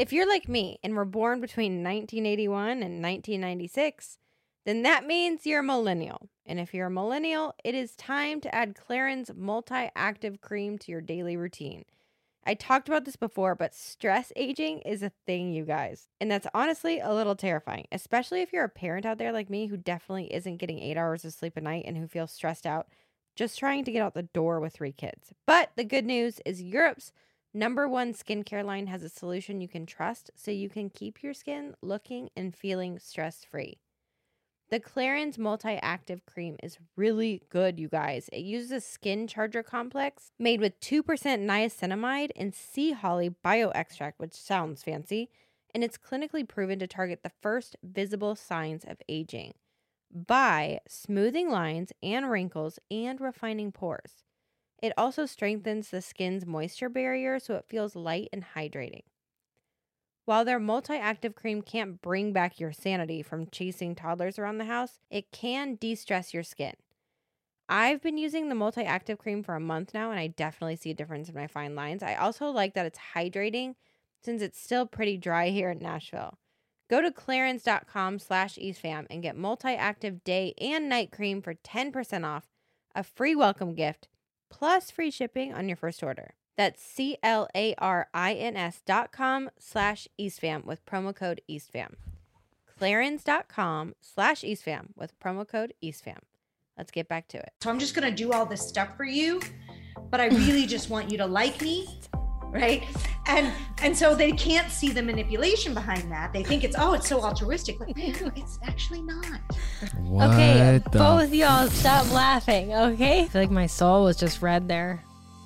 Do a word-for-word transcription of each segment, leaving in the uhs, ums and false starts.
If you're like me and were born between nineteen eighty-one and nineteen ninety-six, then that means you're a millennial. And if you're a millennial, it is time to add Clarins Multi-Active Cream to your daily routine. I talked about this before, but stress aging is a thing, you guys. And that's honestly a little terrifying, especially if you're a parent out there like me who definitely isn't getting eight hours of sleep a night and who feels stressed out just trying to get out the door with three kids. But the good news is Europe's number one skincare line has a solution you can trust so you can keep your skin looking and feeling stress-free. The Clarins Multi-Active Cream is really good, you guys. It uses a skin charger complex made with two percent niacinamide and sea holly bioextract, which sounds fancy, and it's clinically proven to target the first visible signs of aging by smoothing lines and wrinkles and refining pores. It also strengthens the skin's moisture barrier so it feels light and hydrating. While their multi-active cream can't bring back your sanity from chasing toddlers around the house, it can de-stress your skin. I've been using the multi-active cream for a month now, and I definitely see a difference in my fine lines. I also like that it's hydrating since it's still pretty dry here in Nashville. Go to clarins.com slash eastfam and get multi-active day and night cream for ten percent off, a free welcome gift, plus free shipping on your first order. That's C-L-A-R-I-N-S dot com slash eastfam with promo code eastfam. Clarins.com slash eastfam with promo code eastfam. Let's get back to it. So I'm just going to do all this stuff for you, but I really just want you to like me, right? And and so they can't see the manipulation behind that. They think it's, oh, it's so altruistic. Like, man, it's actually not. What okay, the both y'all stop laughing, okay? I feel like my soul was just read there.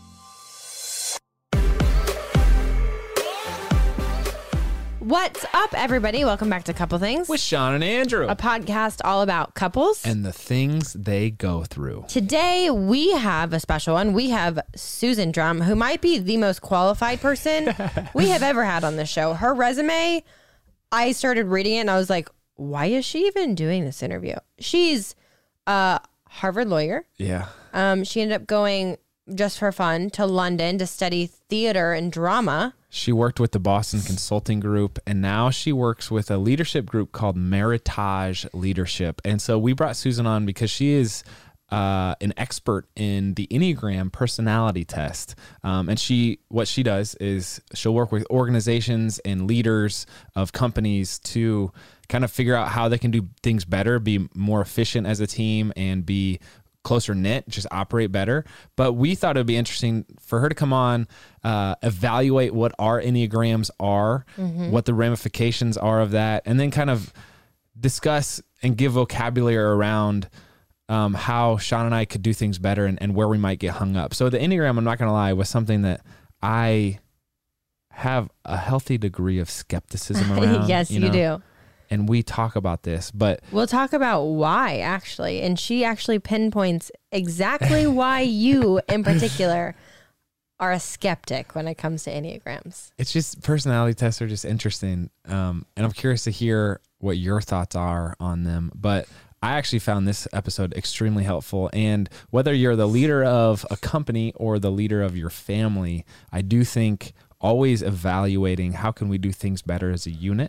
What's up, everybody? Welcome back to Couple Things, with Sean and Andrew, a podcast all about couples and the things they go through. Today, we have a special one. We have Susan Drum, who might be the most qualified person we have ever had on the show. Her resume, I started reading it and I was like, why is she even doing this interview? She's a Harvard lawyer. Yeah. Um, she ended up going just for fun to London to study theater and drama. She worked with the Boston Consulting Group, and now she works with a leadership group called Meritage Leadership. And so we brought Susan on because she is uh, an expert in the Enneagram personality test. Um, and she, what she does is she'll work with organizations and leaders of companies to kind of figure out how they can do things better, be more efficient as a team, and be closer knit, just operate better. But we thought it would be interesting for her to come on, uh, evaluate what our Enneagrams are, mm-hmm. what the ramifications are of that, and then kind of discuss and give vocabulary around um, how Sean and I could do things better and, and where we might get hung up. So the Enneagram, I'm not going to lie, was something that I have a healthy degree of skepticism around. Yes, you, you know? do. And we talk about this, but we'll talk about why, actually. And she actually pinpoints exactly why you in particular are a skeptic when it comes to Enneagrams. It's just, personality tests are just interesting. Um, and I'm curious to hear what your thoughts are on them. But I actually found this episode extremely helpful. And whether you're the leader of a company or the leader of your family, I do think always evaluating how can we do things better as a unit.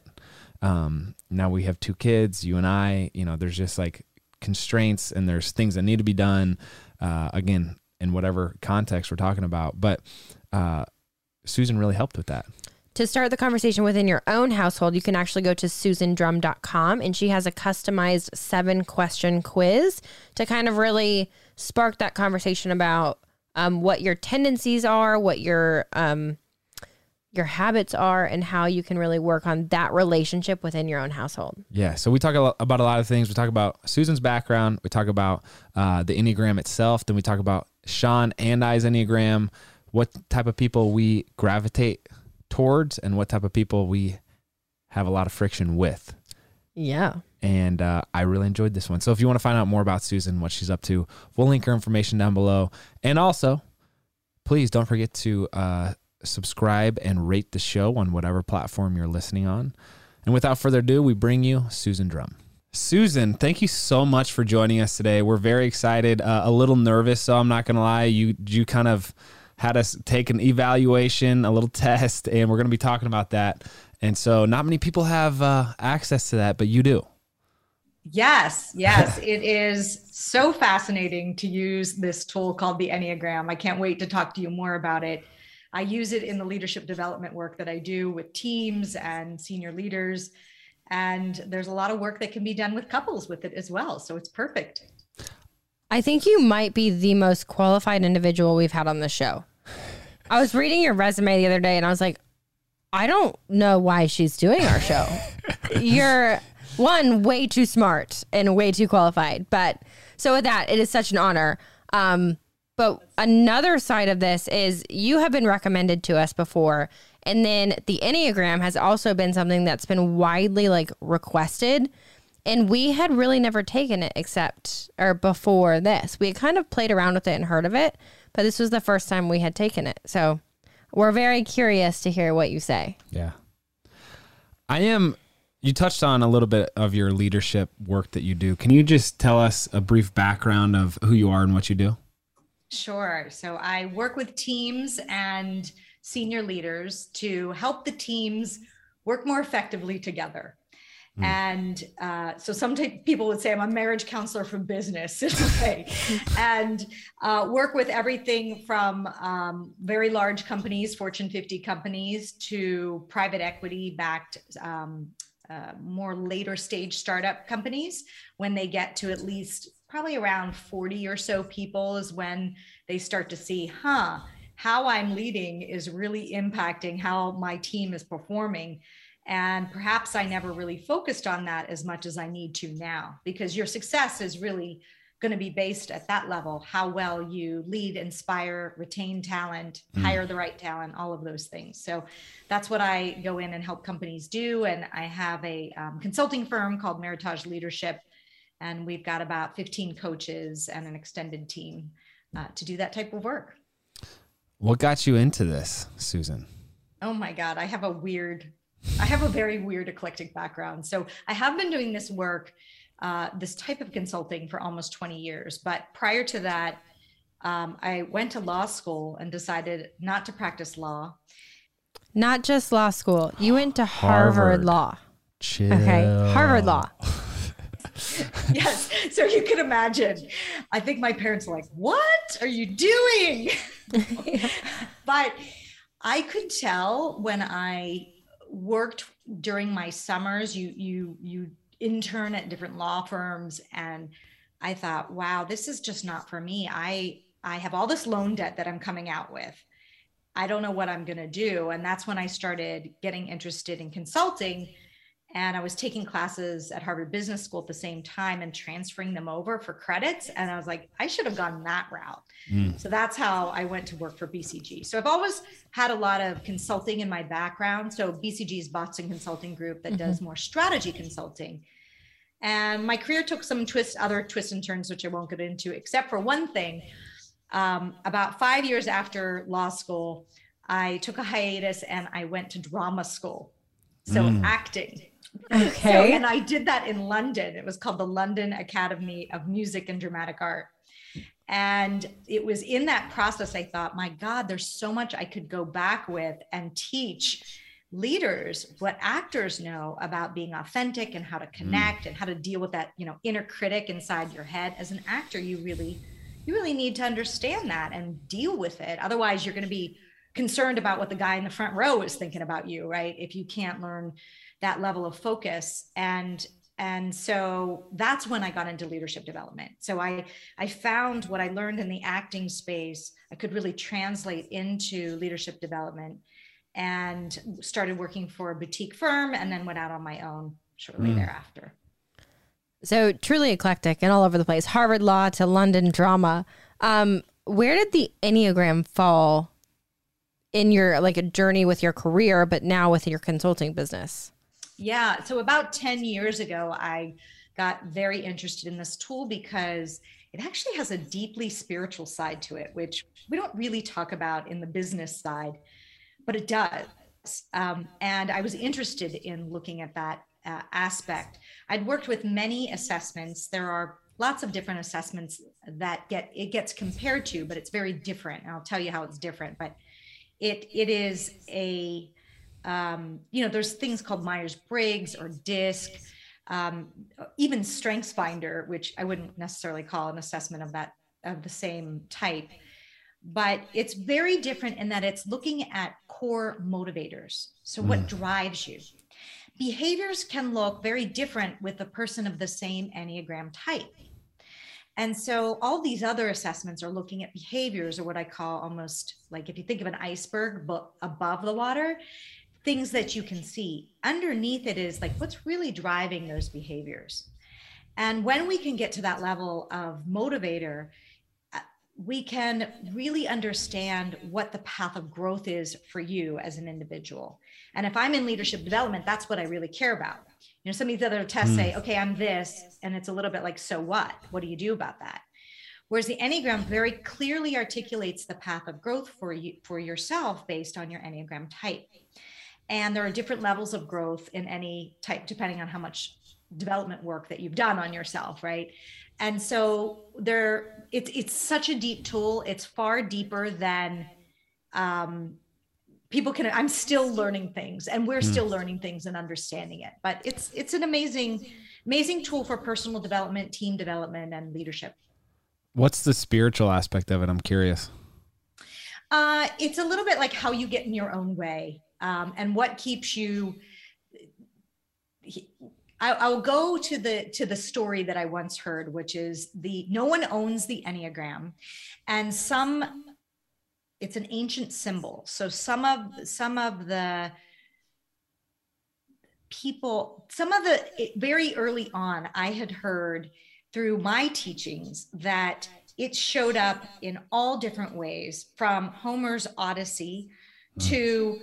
Um, now we have two kids, you and I, you know, there's just like constraints and there's things that need to be done, uh, again, in whatever context we're talking about. But, uh, Susan really helped with that. To start the conversation within your own household, you can actually go to susan drum dot com, and she has a customized seven question quiz to kind of really spark that conversation about, um, what your tendencies are, what your, um, your habits are, and how you can really work on that relationship within your own household. Yeah. So we talk a lot about a lot of things. We talk about Susan's background. We talk about uh, the Enneagram itself. Then we talk about Sean and I's Enneagram, what type of people we gravitate towards and what type of people we have a lot of friction with. Yeah. And uh, I really enjoyed this one. So if you want to find out more about Susan, what she's up to, we'll link her information down below. And also, please don't forget to uh, subscribe and rate the show on whatever platform you're listening on. And without further ado, we bring you Susan Drum. Susan, thank you so much for joining us today. We're very excited, uh, a little nervous, so I'm not going to lie. You you kind of had us take an evaluation, a little test, and we're going to be talking about that. And so not many people have uh, access to that, but you do. Yes, yes. It is so fascinating to use this tool called the Enneagram. I can't wait to talk to you more about it. I use it in the leadership development work that I do with teams and senior leaders. And there's a lot of work that can be done with couples with it as well. So it's perfect. I think you might be the most qualified individual we've had on the show. I was reading your resume the other day and I was like, I don't know why she's doing our show. You're one, way too smart and way too qualified. But so with that, it is such an honor. Um, but another side of this is you have been recommended to us before. And then the Enneagram has also been something that's been widely like requested. And we had really never taken it except or before this. We had kind of played around with it and heard of it, but this was the first time we had taken it. So we're very curious to hear what you say. Yeah. I am, you touched on a little bit of your leadership work that you do. Can you just tell us a brief background of who you are and what you do? Sure. So I work with teams and senior leaders to help the teams work more effectively together. Mm. And uh, so some t- people would say I'm a marriage counselor for business in a way, and uh, work with everything from um, very large companies, Fortune fifty companies, to private equity backed, um, uh, more later stage startup companies. When they get to at least probably around forty or so people is when they start to see, huh, how I'm leading is really impacting how my team is performing. And perhaps I never really focused on that as much as I need to now, because your success is really going to be based at that level, how well you lead, inspire, retain talent, mm. hire the right talent, all of those things. So that's what I go in and help companies do. And I have a um, consulting firm called Meritage Leadership, and we've got about fifteen coaches and an extended team uh, to do that type of work. What got you into this, Susan? Oh my God, I have a weird I have a very weird eclectic background. So I have been doing this work, uh, this type of consulting for almost twenty years. But prior to that, um, I went to law school and decided not to practice law. Not just law school. You went to Harvard, Harvard. Law. Chill. Okay. Harvard Law. Yes. So you can imagine, I think my parents were like, what are you doing? But I could tell when I worked during my summers, you you you intern at different law firms, and I thought, wow, this is just not for me. I I have all this loan debt that I'm coming out with. I don't know what I'm going to do. And that's when I started getting interested in consulting. And I was taking classes at Harvard Business School at the same time and transferring them over for credits. And I was like, I should have gone that route. Mm. So that's how I went to work for B C G. So I've always had a lot of consulting in my background. So B C G is Boston Consulting Group that mm-hmm. does more strategy consulting. And my career took some twists, other twists and turns, which I won't get into, except for one thing. Um, about five years after law school, I took a hiatus and I went to drama school. So mm. acting. Okay. So, and I did that in London. It was called the London Academy of Music and Dramatic Art. And it was in that process, I thought, my God, there's so much I could go back with and teach leaders what actors know about being authentic and how to connect mm. and how to deal with that, you know, inner critic inside your head. As an actor, you really, you really need to understand that and deal with it. Otherwise, you're going to be concerned about what the guy in the front row is thinking about you, right? If you can't learn that level of focus. And, and so that's when I got into leadership development. So I, I found what I learned in the acting space, I could really translate into leadership development, and started working for a boutique firm, and then went out on my own shortly mm. thereafter. So truly eclectic and all over the place, Harvard Law to London drama. Um, where did the Enneagram fall in your, like, a journey with your career, but now with your consulting business? Yeah. So about ten years ago, I got very interested in this tool because it actually has a deeply spiritual side to it, which we don't really talk about in the business side, but it does. Um, and I was interested in looking at that uh, aspect. I'd worked with many assessments. There are lots of different assessments that get, it gets compared to, but it's very different. And I'll tell you how it's different, but it, it is a, um, you know, there's things called Myers-Briggs or DISC, um, even StrengthsFinder, which I wouldn't necessarily call an assessment of that, of the same type, but it's very different in that it's looking at core motivators. So what mm. drives you? Behaviors can look very different with a person of the same Enneagram type. And so all these other assessments are looking at behaviors, or what I call almost like, if you think of an iceberg but above the water, things that you can see. Underneath it is like, what's really driving those behaviors? And when we can get to that level of motivator, we can really understand what the path of growth is for you as an individual. And if I'm in leadership development, that's what I really care about. You know, some of these other tests mm. say, okay, I'm this, and it's a little bit like, so what? What do you do about that? Whereas the Enneagram very clearly articulates the path of growth for you, for yourself based on your Enneagram type. And there are different levels of growth in any type, depending on how much development work that you've done on yourself, right? And so there, it's it's such a deep tool. It's far deeper than um, people can. I'm still learning things, and we're mm. still learning things and understanding it. But it's it's an amazing, amazing tool for personal development, team development, and leadership. What's the spiritual aspect of it? I'm curious. Uh, it's a little bit like how you get in your own way, um, and what keeps you. I, I'll go to the to the story that I once heard, which is the no one owns the Enneagram, and some it's an ancient symbol. So some of some of the people, some of the very early on, I had heard through my teachings that it showed up in all different ways, from Homer's Odyssey mm. to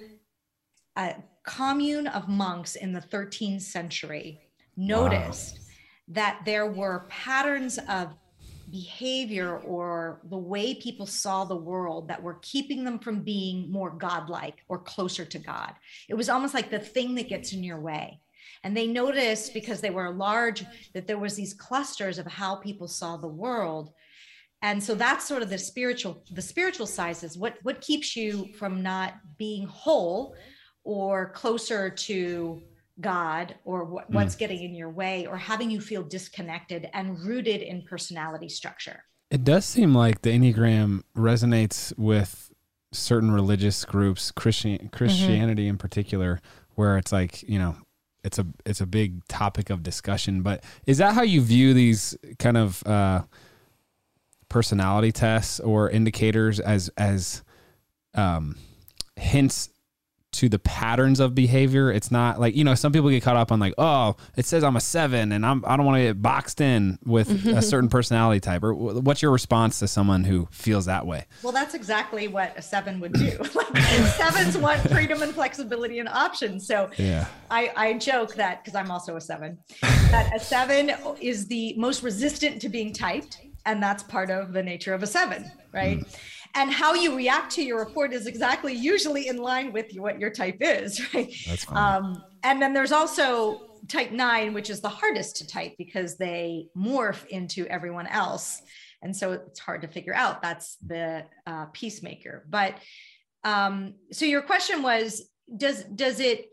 a commune of monks in the thirteenth century noticed wow. that there were patterns of behavior or the way people saw the world that were keeping them from being more godlike or closer to God. It was almost like the thing that gets in your way. And they noticed, because they were large, that there was these clusters of how people saw the world. And so that's sort of the spiritual, the spiritual side is what, what keeps you from not being whole or closer to God, or what, mm. what's getting in your way, or having you feel disconnected and rooted in personality structure. It does seem like the Enneagram resonates with certain religious groups, Christian Christianity mm-hmm. in particular, where it's like, you know, it's a it's a big topic of discussion. But is that how you view these kind of uh, personality tests or indicators, as as um, hints to the patterns of behavior? It's not like, you know, some people get caught up on like, oh, it says I'm a seven and I'm, I don't want to get boxed in with a certain personality type. Or what's your response to someone who feels that way? Well, that's exactly what a seven would do. Like, sevens want freedom and flexibility and options. So yeah. I, I joke that, because I'm also a seven, that a seven is the most resistant to being typed. And that's part of the nature of a seven, right? Mm. And how you react to your report is exactly usually in line with what your type is, right? That's fine. Um, and then there's also type nine, which is the hardest to type because they morph into everyone else. And so it's hard to figure out. That's the uh, peacemaker. But um, so your question was, does, does it,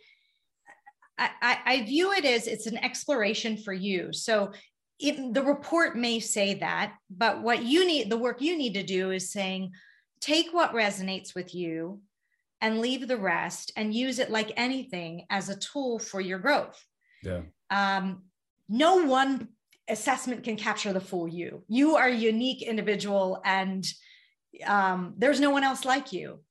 I, I, I view it as it's an exploration for you. So it, the report may say that, but what you need, the work you need to do is saying, take what resonates with you and leave the rest, and use it like anything as a tool for your growth. Yeah. Um, no one assessment can capture the full you. You are a unique individual, and um, there's no one else like you.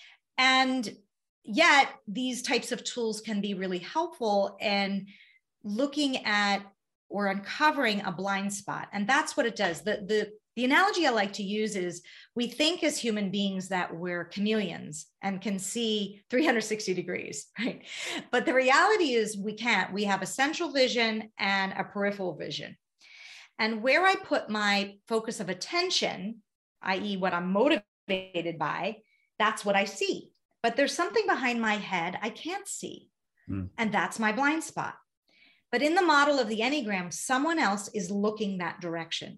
And yet these types of tools can be really helpful in looking at or uncovering a blind spot. And that's what it does. The, the, the analogy I like to use is, we think as human beings that we're chameleons and can see three hundred sixty degrees, right? But the reality is we can't. We have a central vision and a peripheral vision. And where I put my focus of attention, that is what I'm motivated by, that's what I see. But there's something behind my head I can't see. Mm. And that's my blind spot. But in the model of the Enneagram, someone else is looking that direction.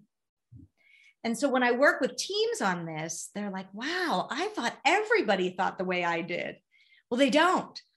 And so when I work with teams on this, they're like, wow, I thought everybody thought the way I did. Well, they don't.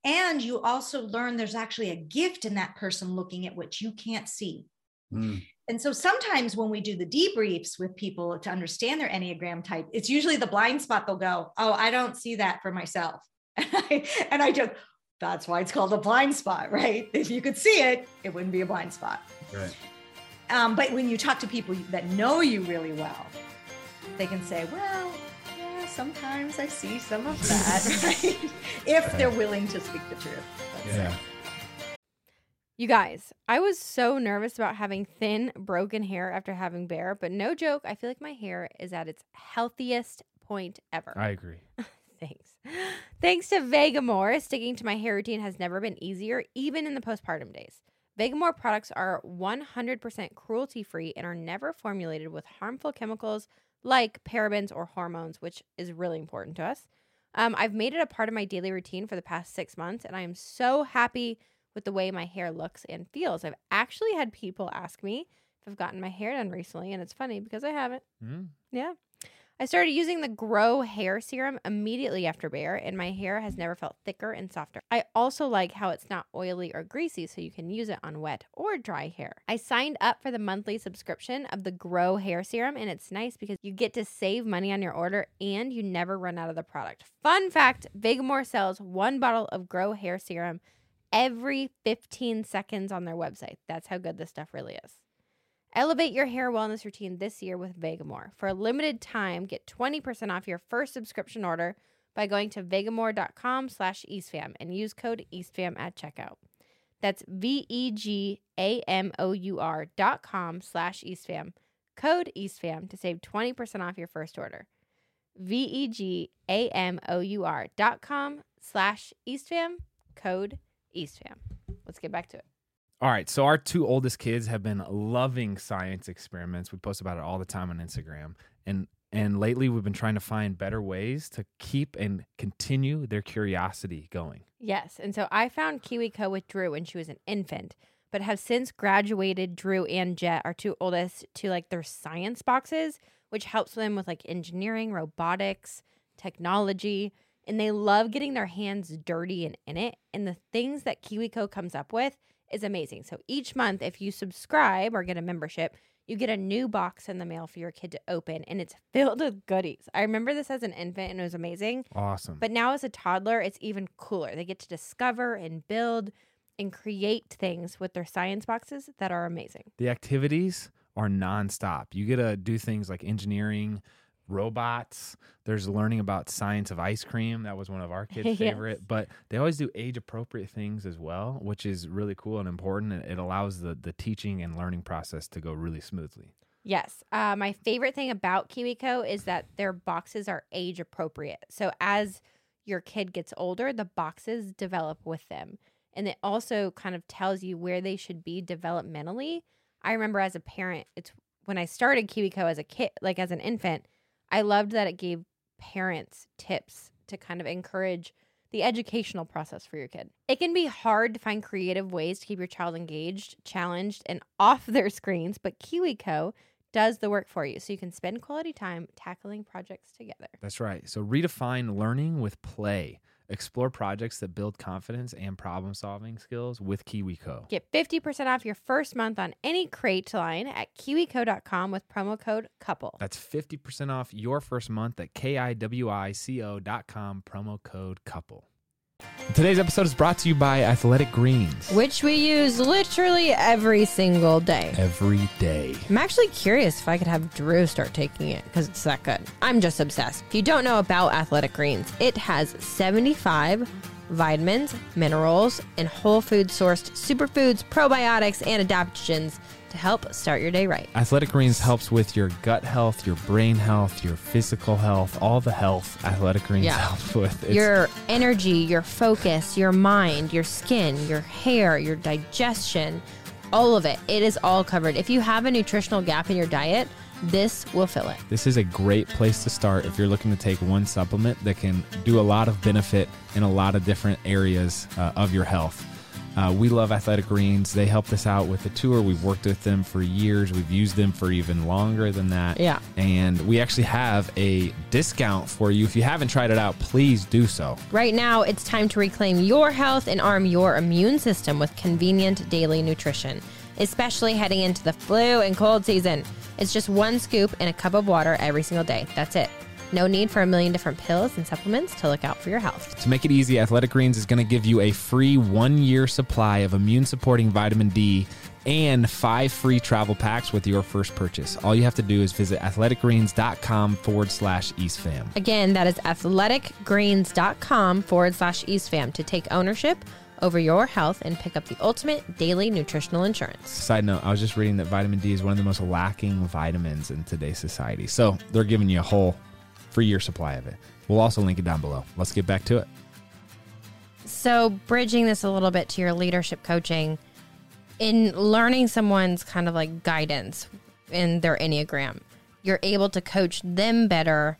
And you also learn there's actually a gift in that person looking at what you can't see. Mm. And so sometimes when we do the debriefs with people to understand their Enneagram type, it's usually the blind spot. They'll go, oh, I don't see that for myself. And I, and I joke, that's why it's called a blind spot, right? If you could see it, it wouldn't be a blind spot. Right. Um, but when you talk to people that know you really well, they can say, well, yeah, sometimes I see some of that, right? If right. they're willing to speak the truth. Yeah. You guys, I was so nervous about having thin, broken hair after having Bear, but no joke, I feel like my hair is at its healthiest point ever. I agree. Thanks. Thanks to Vegamour, sticking to my hair routine has never been easier, even in the postpartum days. Vegamour products are one hundred percent cruelty-free and are never formulated with harmful chemicals like parabens or hormones, which is really important to us. Um, I've made it a part of my daily routine for the past six months, and I am so happy with the way my hair looks and feels. I've actually had people ask me if I've gotten my hair done recently, and it's funny because I haven't. Mm. Yeah. I started using the Grow Hair Serum immediately after Bear, and my hair has never felt thicker and softer. I also like how it's not oily or greasy, so you can use it on wet or dry hair. I signed up for the monthly subscription of the Grow Hair Serum, and it's nice because you get to save money on your order and you never run out of the product. Fun fact, Vegamour sells one bottle of Grow Hair Serum every fifteen seconds on their website. That's how good this stuff really is. Elevate your hair wellness routine this year with Vegamour. For a limited time, get twenty percent off your first subscription order by going to vegamour.com slash eastfam and use code eastfam at checkout. That's V-E-G-A-M-O-U-R dot com slash eastfam. Code eastfam to save twenty percent off your first order. V-E-G-A-M-O-U-R dot com slash eastfam. Code eastfam. Let's get back to it. All right, so our two oldest kids have been loving science experiments. We post about it all the time on Instagram. And and lately we've been trying to find better ways to keep and continue their curiosity going. Yes, and so I found KiwiCo with Drew when she was an infant, but have since graduated Drew and Jet, our two oldest, to like their science boxes, which helps them with like engineering, robotics, technology, and they love getting their hands dirty and in it. And the things that KiwiCo comes up with is amazing. So each month, if you subscribe or get a membership, you get a new box in the mail for your kid to open, and it's filled with goodies. I remember this as an infant, and it was amazing. Awesome. But now as a toddler, it's even cooler. They get to discover and build and create things with their science boxes that are amazing. The activities are nonstop. You get to do things like engineering, robots. There's learning about science of ice cream. That was one of our kids' Yes. favorite. But they always do age-appropriate things as well, which is really cool and important. It allows the, the teaching and learning process to go really smoothly. Yes. Uh, my favorite thing about KiwiCo is that their boxes are age-appropriate. So as your kid gets older, the boxes develop with them. And it also kind of tells you where they should be developmentally. I remember as a parent, it's when I started KiwiCo as a kid, like as an infant, I loved that it gave parents tips to kind of encourage the educational process for your kid. It can be hard to find creative ways to keep your child engaged, challenged, and off their screens, but KiwiCo does the work for you, so you can spend quality time tackling projects together. That's right. So redefine learning with play. Explore projects that build confidence and problem-solving skills with KiwiCo. Get fifty percent off your first month on any crate line at kiwico dot com with promo code COUPLE. That's fifty percent off your first month at K I W I C O dot com, promo code COUPLE. Today's episode is brought to you by Athletic Greens, which we use literally every single day. Every day. I'm actually curious if I could have Drew start taking it because it's that good. I'm just obsessed. If you don't know about Athletic Greens, it has seventy-five vitamins, minerals, and whole food sourced superfoods, probiotics, and adaptogens to help start your day right. Athletic Greens helps with your gut health, your brain health, your physical health, all the health Athletic Greens yeah. helps with. It's your energy, your focus, your mind, your skin, your hair, your digestion, all of it. It is all covered. If you have a nutritional gap in your diet, this will fill it. This is a great place to start if you're looking to take one supplement that can do a lot of benefit in a lot of different areas uh, of your health. Uh, we love Athletic Greens. They helped us out with the tour. We've worked with them for years. We've used them for even longer than that. Yeah. And we actually have a discount for you. If you haven't tried it out, please do so. Right now, it's time to reclaim your health and arm your immune system with convenient daily nutrition, especially heading into the flu and cold season. It's just one scoop in a cup of water every single day. That's it. No need for a million different pills and supplements to look out for your health. To make it easy, Athletic Greens is going to give you a free one-year supply of immune-supporting vitamin D and five free travel packs with your first purchase. All you have to do is visit athleticgreens.com forward slash EastFam. Again, that is athleticgreens.com forward slash EastFam to take ownership over your health and pick up the ultimate daily nutritional insurance. Side note, I was just reading that vitamin D is one of the most lacking vitamins in today's society. So they're giving you a whole free year supply of it. We'll also link it down below. Let's get back to it. So bridging this a little bit to your leadership coaching, in learning someone's kind of like guidance in their Enneagram, you're able to coach them better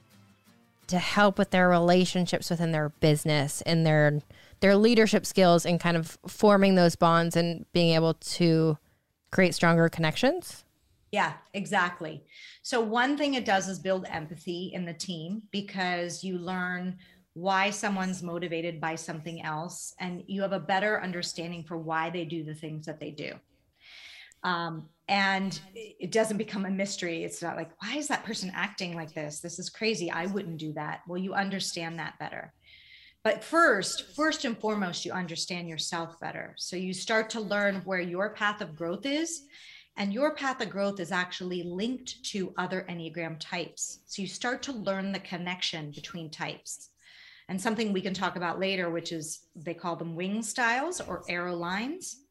to help with their relationships within their business and their their leadership skills and kind of forming those bonds and being able to create stronger connections. Yeah, exactly. So one thing it does is build empathy in the team, because you learn why someone's motivated by something else, and you have a better understanding for why they do the things that they do. Um, and it doesn't become a mystery. It's not like, why is that person acting like this? This is crazy. I wouldn't do that. Well, you understand that better. But first, first and foremost, you understand yourself better. So you start to learn where your path of growth is. And your path of growth is actually linked to other Enneagram types. So you start to learn the connection between types. And something we can talk about later, which is they call them wing styles or arrow lines.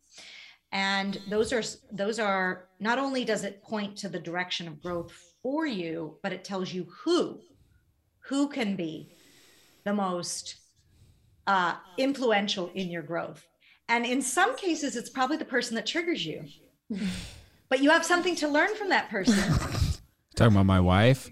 And those are, those are, not only does it point to the direction of growth for you, but it tells you who, who can be the most uh, influential in your growth. And in some cases, it's probably the person that triggers you. But you have something to learn from that person. Talking about my wife.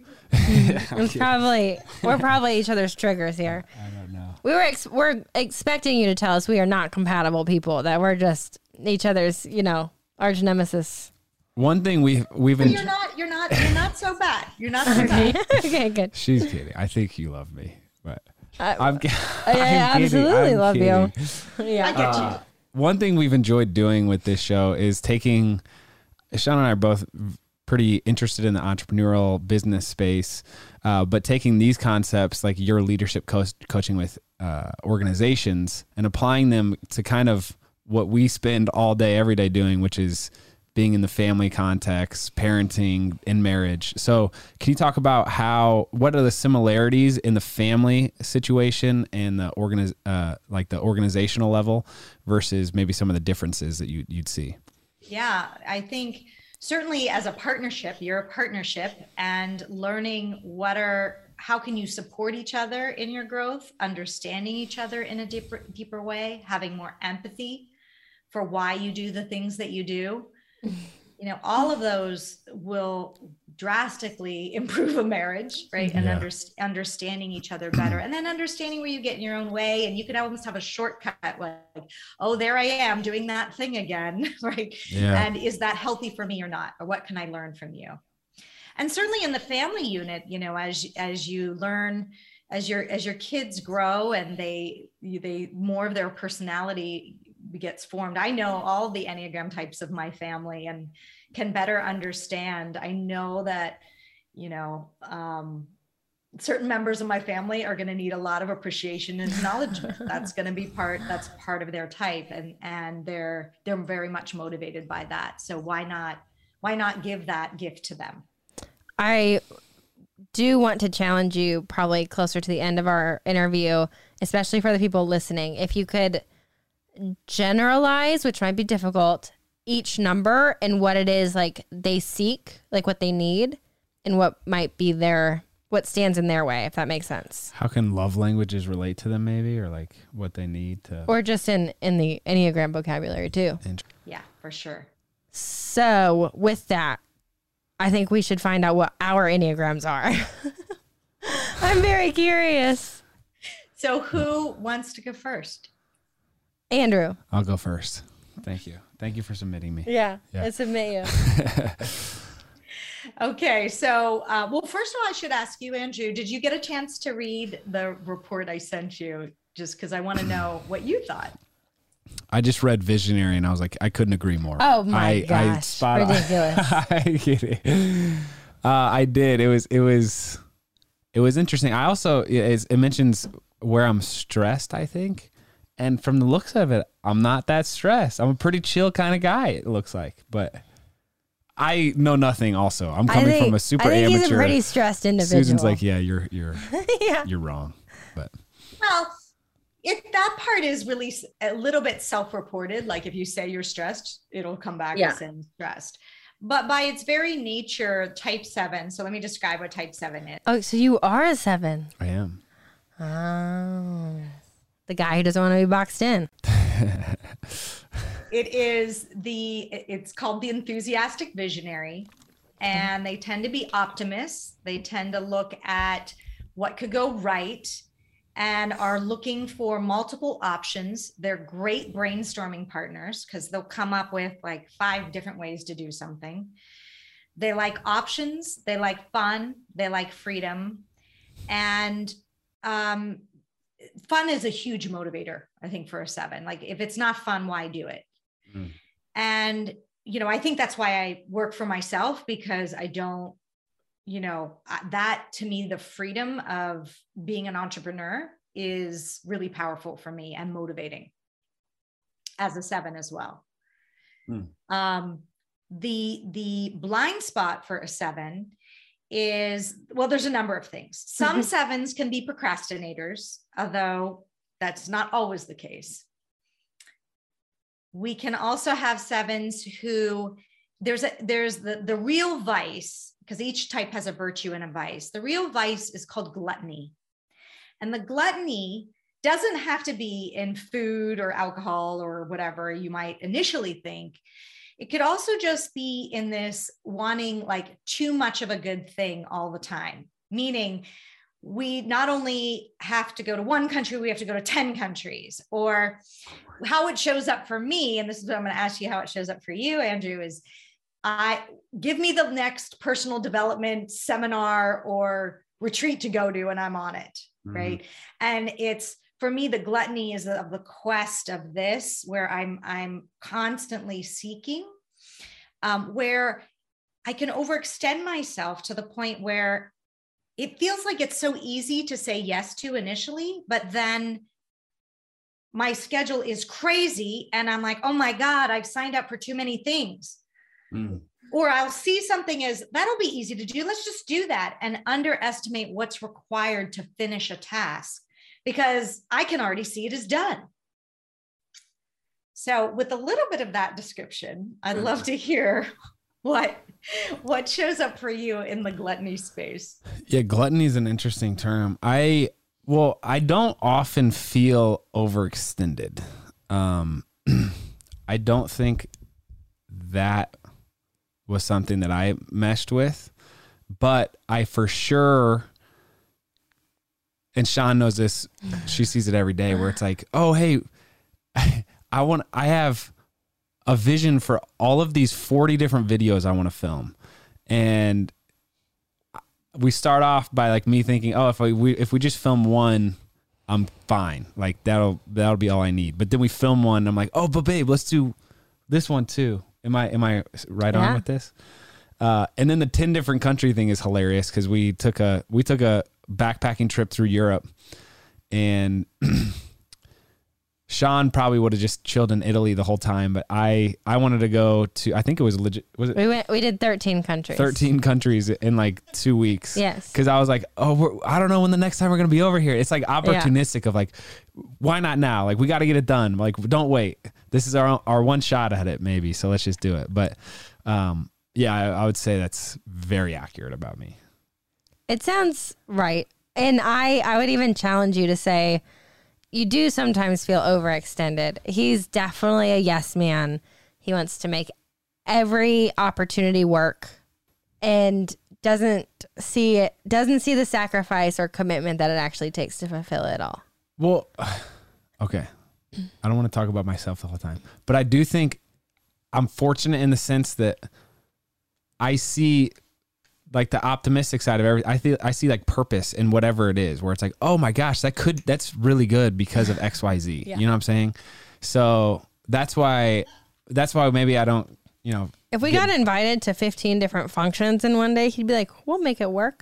It's probably we're probably each other's triggers here. I don't know. We were ex- we're expecting you to tell us we are not compatible people. That we're just each other's, you know, arch nemesis. One thing we we've But been. you're not. You're not. You're not so bad. You're not so bad. Okay, good. She's kidding. I think you love me, but I, I'm. I, I I'm absolutely I'm love kidding. you. Yeah. I get you. Uh, one thing we've enjoyed doing with this show is taking. Sean and I are both pretty interested in the entrepreneurial business space, uh, but taking these concepts like your leadership co- coaching with uh, organizations and applying them to kind of what we spend all day, every day doing, which is being in the family context, parenting, in marriage. So can you talk about how, what are the similarities in the family situation and the organiz- uh, like the organizational level versus maybe some of the differences that you, you'd see? Yeah, I think certainly as a partnership, you're a partnership, and learning what are, how can you support each other in your growth, understanding each other in a deeper, deeper way, having more empathy for why you do the things that you do. You know, all of those will drastically improve a marriage, right? And Yeah. under, understanding each other better, and then understanding where you get in your own way. And you could almost have a shortcut, like, oh, there I am doing that thing again, right? Yeah. And is that healthy for me or not? Or what can I learn from you? And certainly in the family unit, you know, as, as you learn, as your, as your kids grow and they, they, more of their personality gets formed. I know all the Enneagram types of my family and can better understand. I know that, you know, um, certain members of my family are going to need a lot of appreciation and acknowledgement. That's going to be part, that's part of their type. And, and they're, they're very much motivated by that. So why not, why not give that gift to them? I do want to challenge you probably closer to the end of our interview, especially for the people listening. If you could generalize, which might be difficult, each number and what it is like they seek, like what they need and what might be their, what stands in their way, if that makes sense. How can love languages relate to them maybe, or like what they need to, Or just in, in the Enneagram vocabulary too. Yeah, for sure. So with that, I think we should find out what our Enneagrams are. I'm very curious. So who wants to go first? Andrew. I'll go first. Thank you. Thank you for submitting me. Yeah, Yeah. I submit you. Okay, so uh, well, first of all, I should ask you, Andrew, did you get a chance to read the report I sent you? Just because I want to know what you thought. I just read Visionary and I was like, I couldn't agree more. Oh my I, gosh, I spot ridiculous. I get it. Uh, I did. It was. It was. It was interesting. I also it, it mentions where I'm stressed, I think, and from the looks of it, I'm not that stressed. I'm a pretty chill kind of guy. It looks like, but I know nothing. Also, I'm coming think, from a super I think amateur. He's a pretty stressed individual. Susan's like, yeah, you're you're yeah. you're wrong, but Well, if that part is really s- a little bit self-reported, like if you say you're stressed, it'll come back Yeah. as in stressed. But by its very nature, type seven. So let me describe what type seven is. Oh, so you are a seven. I am. Oh, the guy who doesn't want to be boxed in. It is the, it's called the enthusiastic visionary, and they tend to be optimists. They tend to look at what could go right and are looking for multiple options. They're great brainstorming partners because they'll come up with like five different ways to do something. They like options, they like fun, they like freedom. And um, fun is a huge motivator, I think, for a seven. Like if it's not fun, why do it? Mm. And, you know, I think that's why I work for myself, because I don't, you know, uh, that to me, the freedom of being an entrepreneur is really powerful for me and motivating as a seven as well. Hmm. Um, the, the blind spot for a seven is, well, there's a number of things. Some sevens can be procrastinators, although that's not always the case. We can also have sevens who there's a, there's the, the real vice, because each type has a virtue and a vice. The real vice is called gluttony. And the gluttony doesn't have to be in food or alcohol or whatever you might initially think. It could also just be in this wanting like too much of a good thing all the time, meaning we not only have to go to one country, we have to go to ten countries. Or how it shows up for me, and this is what I'm going to ask you how it shows up for you, Andrew, is I give me the next personal development seminar or retreat to go to, and I'm on it, mm-hmm. right? And it's, for me, the gluttony is of the quest of this, where I'm I'm constantly seeking, um, where I can overextend myself to the point where it feels like it's so easy to say yes to initially, but then my schedule is crazy, and I'm like, oh my God, I've signed up for too many things. Mm. Or I'll see something as that'll be easy to do. Let's just do that, and underestimate what's required to finish a task, because I can already see it is done. So with a little bit of that description, I'd love to hear what, what shows up for you in the gluttony space. Yeah, gluttony is an interesting term. I, well, I don't often feel overextended. Um, I don't think that was something that I meshed with, but I for sure, and Sean knows this, she sees it every day, where it's like, oh, hey, I want, I have a vision for all of these forty different videos I want to film. And we start off by like me thinking, oh, if I, we, if we just film one, I'm fine. Like that'll, that'll be all I need. But then we film one and I'm like, oh, but babe, let's do this one too. Am I, am I right yeah. on with this? Uh, and then the ten different country thing is hilarious, because we took a, we took a backpacking trip through Europe, and Sean probably would have just chilled in Italy the whole time, but I, I wanted to go to, I think it was legit, was it? We went, we did thirteen countries. thirteen countries in like two weeks. Yes. Cause I was like, oh, we're, I don't know when the next time we're going to be over here. It's like opportunistic yeah. of like, why not now? Like we got to get it done. Like, don't wait. This is our, our one shot at it maybe. So let's just do it. But, um, yeah, I, I would say that's very accurate about me. It sounds right. And I, I would even challenge you to say, you do sometimes feel overextended. He's definitely a yes man. He wants to make every opportunity work and doesn't see it, doesn't see the sacrifice or commitment that it actually takes to fulfill it all. Well, okay. I don't want to talk about myself the whole time, but I do think I'm fortunate in the sense that I see like the optimistic side of everything. I feel I see like purpose in whatever it is, where it's like, oh my gosh, that could, that's really good because of X, Y, Z. Yeah. You know what I'm saying? So that's why, that's why maybe I don't, you know, If we get- got invited to fifteen different functions in one day, he'd be like, we'll make it work.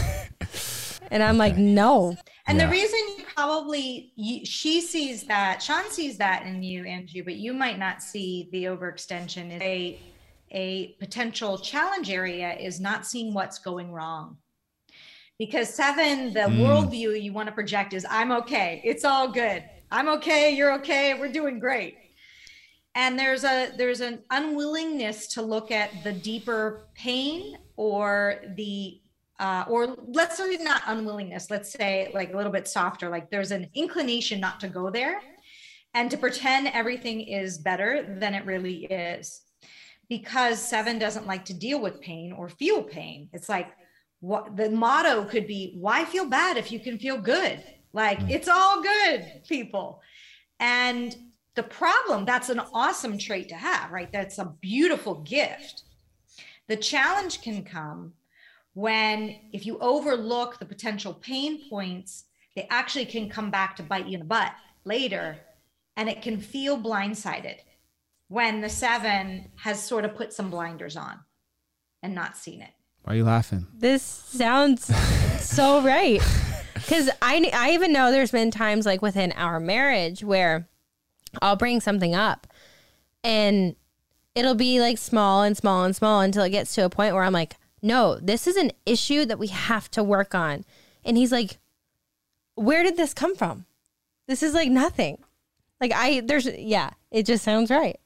And I'm like, no. And Yeah. the reason you probably you, she sees that, Sean sees that in you, Andrew, but you might not see the overextension. Is a a potential challenge area is not seeing what's going wrong. Because seven, the Mm. worldview you want to project is I'm okay. It's all good. I'm okay. You're okay. We're doing great. And there's a there's an unwillingness to look at the deeper pain or the uh, or let's say not unwillingness. Let's say like a little bit softer. Like there's an inclination not to go there and to pretend everything is better than it really is, because seven doesn't like to deal with pain or feel pain. It's like what the motto could be: why feel bad if you can feel good? Like it's all good, people. And the problem, that's an awesome trait to have, right? That's a beautiful gift. The challenge can come when, if you overlook the potential pain points, they actually can come back to bite you in the butt later. And it can feel blindsided when the seven has sort of put some blinders on and not seen it. Why are you laughing? This sounds so right. Because I, I even know there's been times like within our marriage where I'll bring something up and it'll be like small and small and small until it gets to a point where I'm like, no, this is an issue that we have to work on. And he's like, where did this come from? This is like nothing. Like I, there's, yeah, it just sounds right.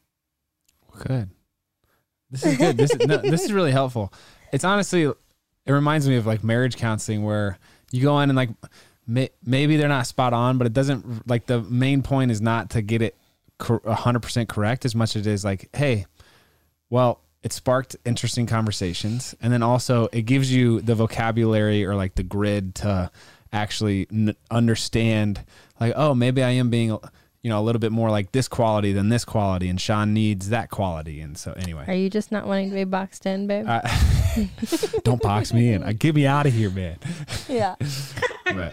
Good. This is good. This is, no, this is really helpful. It's honestly, it reminds me of like marriage counseling where you go in and like, may, maybe they're not spot on, but it doesn't, like the main point is not to get it a hundred percent correct as much as it is like, hey, well, it sparked interesting conversations. And then also it gives you the vocabulary or like the grid to actually n- understand like, oh, maybe I am being, you know, a little bit more like this quality than this quality, and Sean needs that quality. And so anyway, Are you just not wanting to be boxed in, babe? uh, don't box me in. Uh, Get me out of here, man. Yeah. But,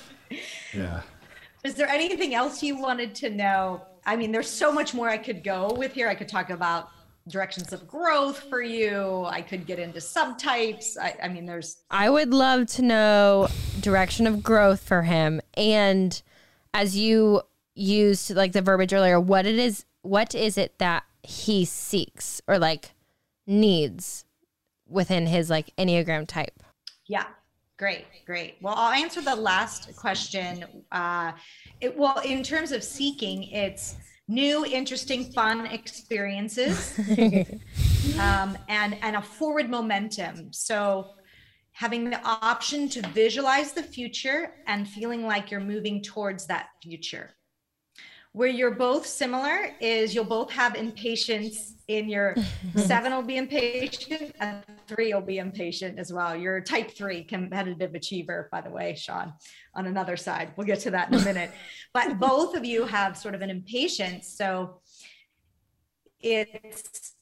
yeah. Is there anything else you wanted to know? I mean, there's so much more I could go with here. I could talk about directions of growth for you. I could get into subtypes. I, I mean, there's. I would love to know direction of growth for him. And as you used like the verbiage earlier, what it is, what is it that he seeks or like needs within his like Enneagram type? Yeah. Great, great. Well, I'll answer the last question. Uh, it, well, in terms of seeking, it's new, interesting, fun experiences um, and, and a forward momentum. So having the option to visualize the future and feeling like you're moving towards that future. Where you're both similar is you'll both have impatience in your seven will be impatient and three will be impatient as well. You're type three, competitive achiever, by the way, Sean, on another side. We'll get to that in a minute. But both of you have sort of an impatience. So it's,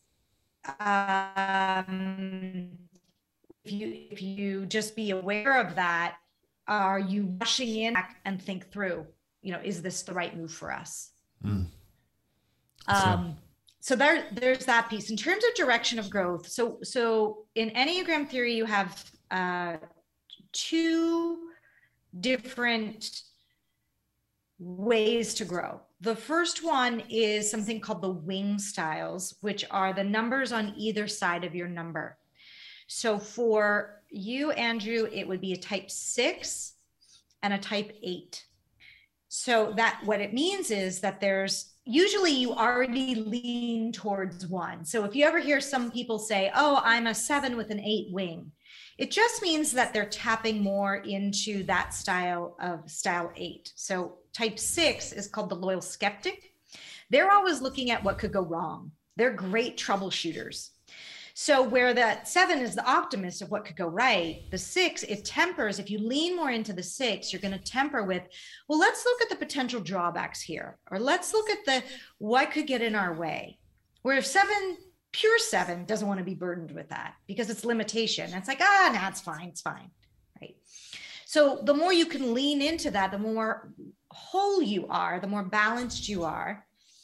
um, if you, if you just be aware of that, are you rushing in and think through, you know, is this the right move for us? Mm. Um, so there, there's that piece. In terms of direction of growth, so so in Enneagram theory, you have uh, two different ways to grow. The first one is something called the wing styles, which are the numbers on either side of your number. So for you, Andrew, it would be a type six and a type eight. So that what it means is that there's usually you already lean towards one. So if you ever hear some people say, oh, I'm a seven with an eight wing, it just means that they're tapping more into that style of style eight. So type six is called the loyal skeptic. They're always looking at what could go wrong. They're great troubleshooters. So where that seven is the optimist of what could go right, the six, it tempers. If you lean more into the six, you're going to temper with, well, let's look at the potential drawbacks here, or let's look at the what could get in our way. Where if seven, pure seven, doesn't want to be burdened with that because it's limitation. It's like, ah, no, it's fine, it's fine, right? So the more you can lean into that, the more whole you are, the more balanced you are.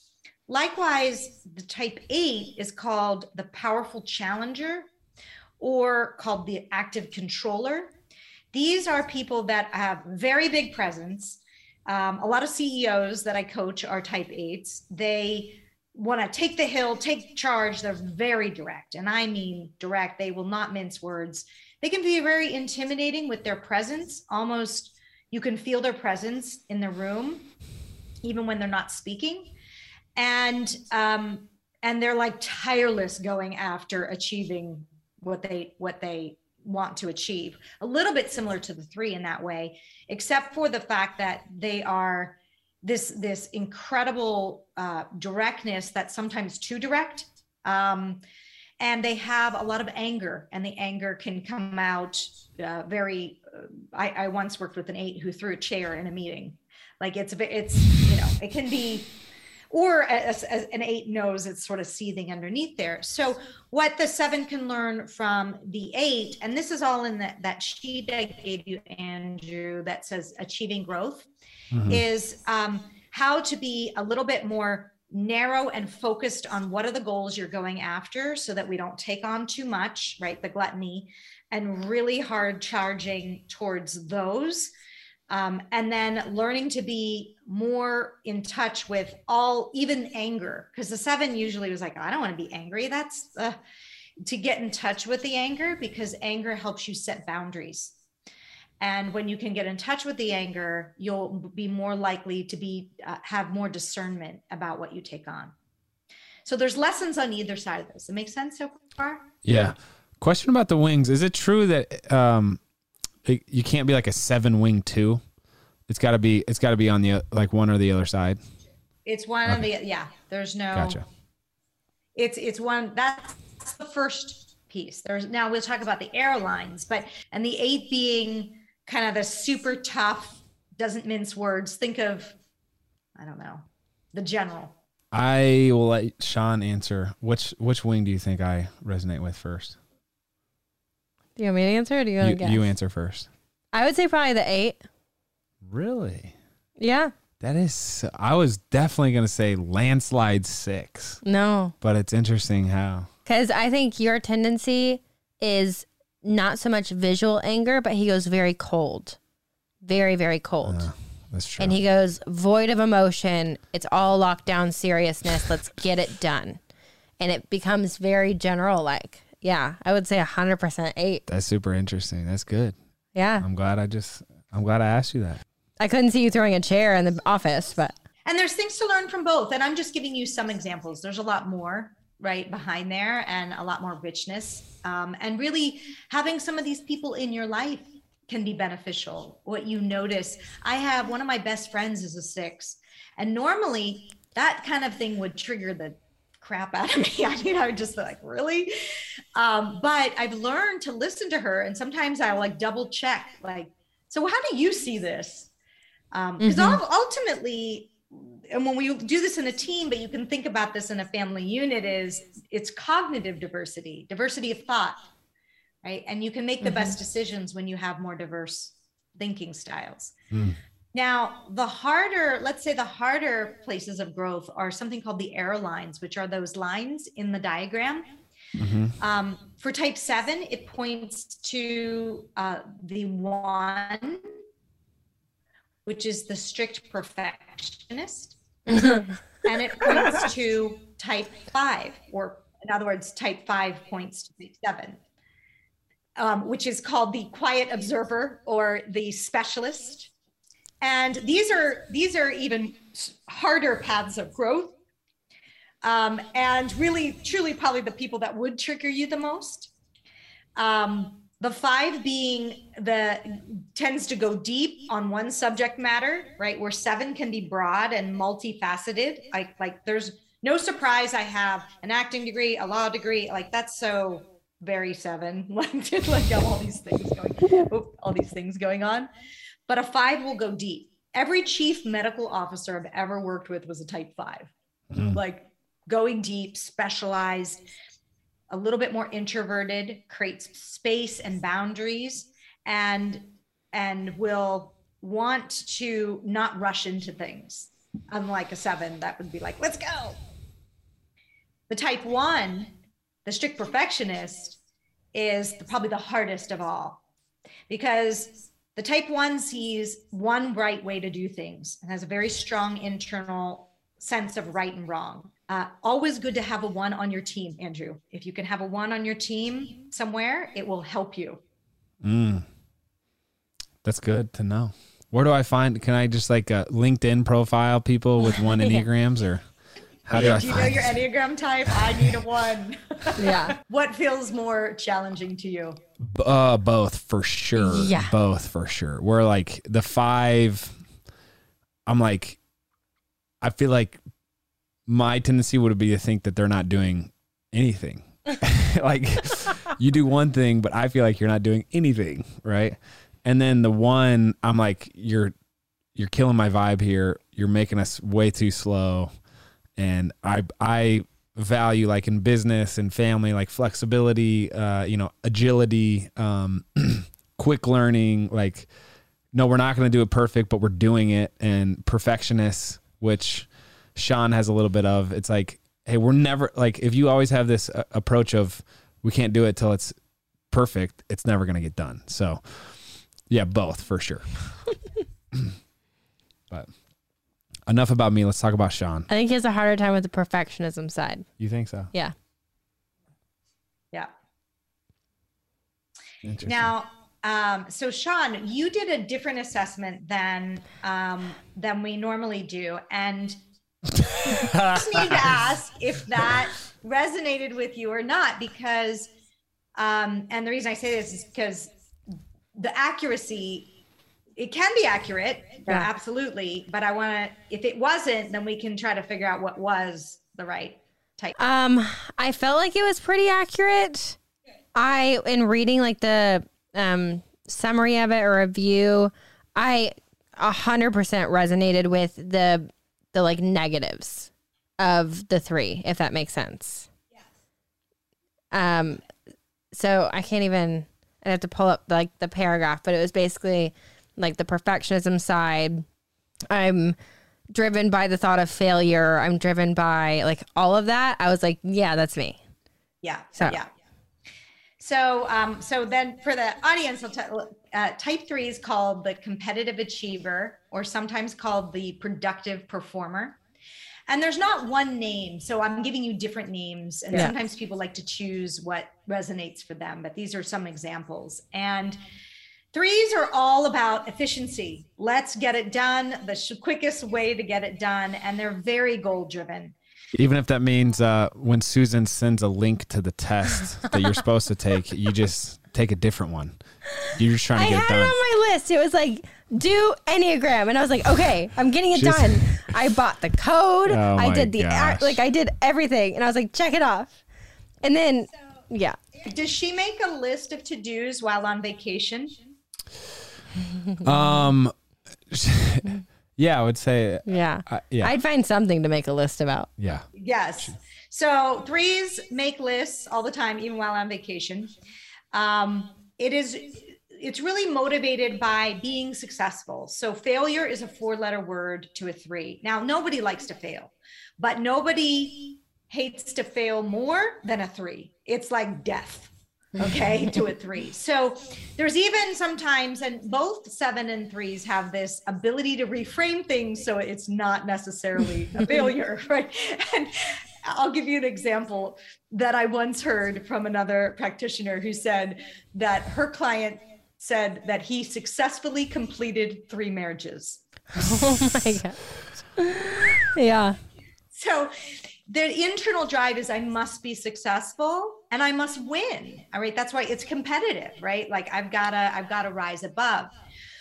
Likewise, the type eight is called the powerful challenger, or called the active controller. These are people that have very big presence. Um, a lot of C E Os that I coach are type eights. They want to take the hill, take charge. They're very direct. And I mean direct. They will not mince words. They can be very intimidating with their presence. Almost you can feel their presence in the room, even when they're not speaking. And um, and they're like tireless going after achieving what they what they want to achieve. A little bit similar to the three in that way, except for the fact that they are this this incredible uh, directness that's sometimes too direct. Um, and they have a lot of anger, and the anger can come out uh, very. Uh, I, I once worked with an eight who threw a chair in a meeting. Like it's a bit, it's you know, it can be. Or as, as an eight knows it's sort of seething underneath there. So what the seven can learn from the eight, and this is all in that, that sheet I gave you, Andrew, that says achieving growth, mm-hmm. is um, how to be a little bit more narrow and focused on what are the goals you're going after so that we don't take on too much, right? The gluttony, and really hard charging towards those. Um, and then learning to be more in touch with all, even anger, because the seven usually was like, I don't want to be angry. That's uh, to get in touch with the anger, because anger helps you set boundaries. And when you can get in touch with the anger, you'll be more likely to be uh, have more discernment about what you take on. So there's lessons on either side of this. It makes sense so far? Yeah. Question about the wings. Is it true that um, it, you can't be like a seven wing two? It's got to be. It's got to be on the like one or the other side. It's one okay. of the yeah. There's no. Gotcha. It's it's one that's the first piece. There's now we'll talk about the airlines, but and the eight being kind of the super tough, doesn't mince words. Think of, I don't know, the general. I will let Sean answer. Which which wing do you think I resonate with first? Do you want me to answer, or do you want you, to guess? You answer first. I would say probably the eight. Really? Yeah. That is, I was definitely going to say landslide six. No. But it's interesting how. Because I think your tendency is not so much visual anger, but he goes very cold. Very, very cold. Uh, that's true. And he goes void of emotion. It's all lockdown seriousness. Let's get it done. And it becomes very general, like, yeah, I would say one hundred percent eight. That's super interesting. That's good. Yeah. I'm glad I just, I'm glad I asked you that. I couldn't see you throwing a chair in the office, but. And there's things to learn from both. And I'm just giving you some examples. There's a lot more right behind there, and a lot more richness. Um, and really having some of these people in your life can be beneficial. What you notice, I have one of my best friends is a six, and normally that kind of thing would trigger the crap out of me. I mean, I would just be like, really? Um, but I've learned to listen to her, and sometimes I'll like double check, like, so how do you see this? Um, because mm-hmm. ultimately, and when we do this in a team, but you can think about this in a family unit, is it's cognitive diversity, diversity of thought, right? And you can make the mm-hmm. best decisions when you have more diverse thinking styles. Mm. Now, the harder, let's say the harder places of growth are something called the error lines, which are those lines in the diagram. Mm-hmm. Um, for type seven, it points to uh, the one, which is the strict perfectionist. And it points to type five, or in other words, type five points to type seven, um, which is called the quiet observer or the specialist. And these are, these are even harder paths of growth. Um, and really, truly probably the people that would trigger you the most. Um, The five being the tends to go deep on one subject matter, right? Where seven can be broad and multifaceted. Like, like there's No surprise I have an acting degree, a law degree. Like that's so very seven. Like to like have all these things going, oh, all these things going on. But a five will go deep. Every chief medical officer I've ever worked with was a type five. Mm. Like going deep, specialized, a little bit more introverted, creates space and boundaries, and and will want to not rush into things. Unlike a seven, that would be like, let's go. The type one, the strict perfectionist, is the, probably the hardest of all, because the type one sees one right way to do things and has a very strong internal sense of right and wrong. Uh, always good to have a one on your team, Andrew. If you can have a one on your team somewhere, it will help you. Mm. That's good to know. Where do I find, can I just like a LinkedIn profile people with one Enneagrams, or how do I do you find know your Enneagram type? I need a one. Yeah. What feels more challenging to you? Uh, both for sure. Yeah. Both for sure. We're like the five, I'm like, I feel like my tendency would be to think that they're not doing anything. Like you do one thing, but I feel like you're not doing anything. Right. And then the one, I'm like, you're, you're killing my vibe here. You're making us way too slow. And I, I value, like in business and family, like flexibility, uh, you know, agility, um, quick learning, like, no, we're not going to do it perfect, but we're doing it. And perfectionists, which Sean has a little bit of, it's like, hey, we're never, like, if you always have this uh, approach of we can't do it till it's perfect, it's never going to get done. So yeah, both for sure. But enough about me. Let's talk about Sean. I think he has a harder time with the perfectionism side. You think so? Yeah. Yeah. Interesting. Now, um, so Sean, you did a different assessment than um, than we normally do, and I just need to ask if that resonated with you or not, because, um, and the reason I say this is because the accuracy, it can be accurate, Yeah. absolutely, but I want to, if it wasn't, then we can try to figure out what was the right type. Um, I felt like it was pretty accurate. I, in reading like the um, summary of it or review, I a hundred percent resonated with the the like negatives of the three, if that makes sense. Yes. Um, so I can't even. I'd have to pull up like the paragraph, but it was basically like the perfectionism side. I'm driven by the thought of failure. I'm driven by like all of that. I was like, yeah, that's me. Yeah. So- yeah. So, um, so then for the audience, I'll tell, uh, type three is called the competitive achiever, or sometimes called the productive performer. And there's not one name. So I'm giving you different names. And Yeah. sometimes people like to choose what resonates for them, but these are some examples. And threes are all about efficiency. Let's get it done, the sh- quickest way to get it done. And they're very goal driven. Even if that means uh, when Susan sends a link to the test that you're supposed to take, you just take a different one. You're just trying to I get had it it done. on my list. It was like, do Enneagram. And I was like, okay, I'm getting it Just- done. I bought the code. Oh I my did the act, gosh. like I did everything. And I was like, check it off. And then, yeah. Does she make a list of to-dos while on vacation? Um, yeah, I would say, Yeah. uh, yeah, I'd find something to make a list about. yeah. Yes. So threes make lists all the time, even while on vacation. Um, it is, it's really motivated by being successful. So failure is a four-letter word to a three. Now, nobody likes to fail, but nobody hates to fail more than a three. It's like death. Okay, to a three. So there's even sometimes, and both seven and threes have this ability to reframe things so it's not necessarily a failure, right? And I'll give you an example that I once heard from another practitioner who said that her client said that he successfully completed three marriages. Oh my God. Yeah. So the internal drive is I must be successful and I must win. All right. That's why it's competitive, right? Like I've gotta, I've gotta rise above.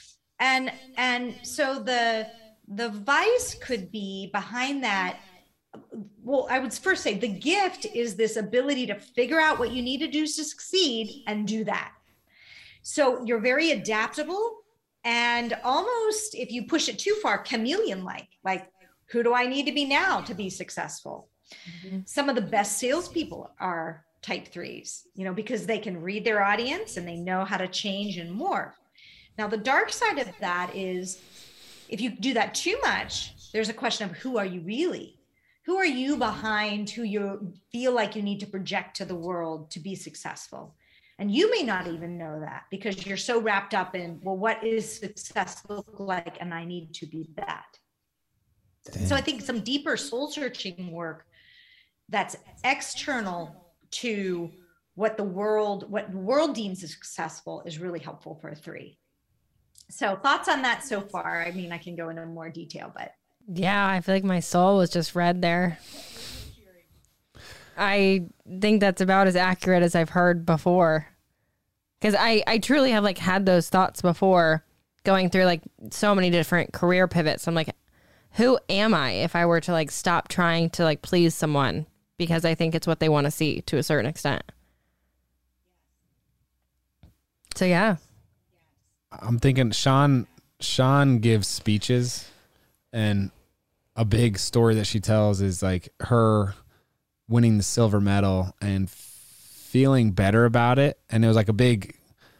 And, and so the, the vice could be behind that well, I would first say the gift is this ability to figure out what you need to do to succeed and do that. So you're very adaptable and almost, if you push it too far, chameleon-like, like, who do I need to be now to be successful? Mm-hmm. Some of the best salespeople are type threes, you know, because they can read their audience and they know how to change and morph. Now, the dark side of that is if you do that too much, there's a question of who are you really? Who are you behind who you feel like you need to project to the world to be successful? And you may not even know that because you're so wrapped up in, well, what is success look like? And I need to be that. Damn. So I think some deeper soul searching work that's external to what the world, what the world deems as successful is really helpful for a three. So thoughts on that so far? I mean, I can go into more detail, but. Yeah, I feel like my soul was just read there. I think that's about as accurate as I've heard before. Because I, I truly have like had those thoughts before going through like so many different career pivots. I'm like, who am I if I were to like stop trying to like please someone because I think it's what they want to see to a certain extent. So yeah. I'm thinking Sean Sean gives speeches, and a big story that she tells is like her winning the silver medal and feeling better about it. And it was like a big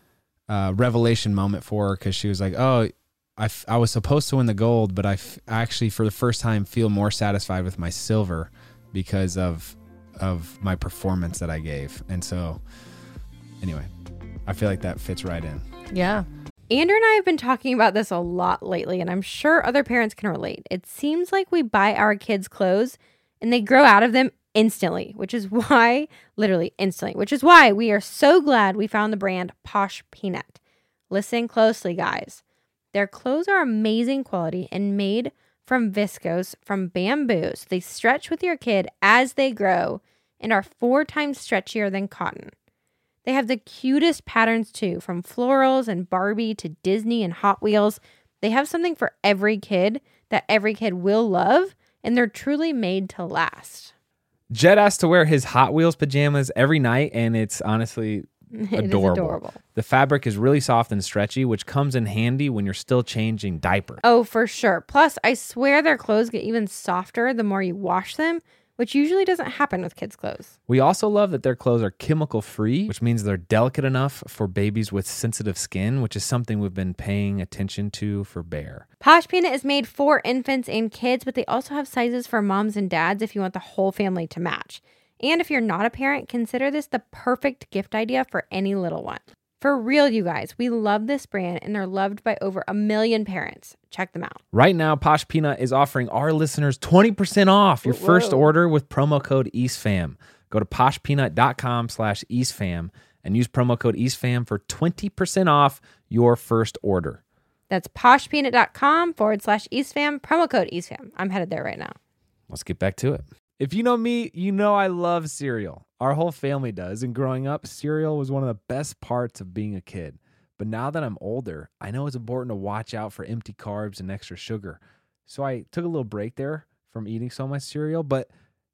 uh, revelation moment for her because she was like, oh, I, f- I was supposed to win the gold, but I f- actually for the first time feel more satisfied with my silver because of of my performance that I gave. And so anyway, I feel like that fits right in. Yeah. Andrew and I have been talking about this a lot lately, and I'm sure other parents can relate. It seems like we buy our kids clothes and they grow out of them instantly, which is why, literally instantly, which is why we are so glad we found the brand Posh Peanut. Listen closely, guys. Their clothes are amazing quality and made from viscose from bamboo. So they stretch with your kid as they grow and are four times stretchier than cotton. They have the cutest patterns too, from florals and Barbie to Disney and Hot Wheels. They have something for every kid that every kid will love, and they're truly made to last. Jed has to wear his Hot Wheels pajamas every night, and it's honestly It adorable. is adorable. The fabric is really soft and stretchy, which comes in handy when you're still changing diapers. Oh, for sure. Plus, I swear their clothes get even softer the more you wash them, which usually doesn't happen with kids' clothes. We also love that their clothes are chemical free, which means they're delicate enough for babies with sensitive skin, which is something we've been paying attention to for Bear. Posh Peanut is made for infants and kids, but they also have sizes for moms and dads if you want the whole family to match. And if you're not a parent, consider this the perfect gift idea for any little one. For real, you guys, we love this brand and they're loved by over a million parents. Check them out. Right now, Posh Peanut is offering our listeners twenty percent off your Whoa. first order with promo code EastFam. Go to poshpeanut.com slash EastFam and use promo code EastFam for twenty percent off your first order. That's poshpeanut.com forward slash EastFam, promo code EastFam. I'm headed there right now. Let's get back to it. If you know me, you know I love cereal. Our whole family does. And growing up, cereal was one of the best parts of being a kid. But now that I'm older, I know it's important to watch out for empty carbs and extra sugar. So I took a little break there from eating so much cereal. But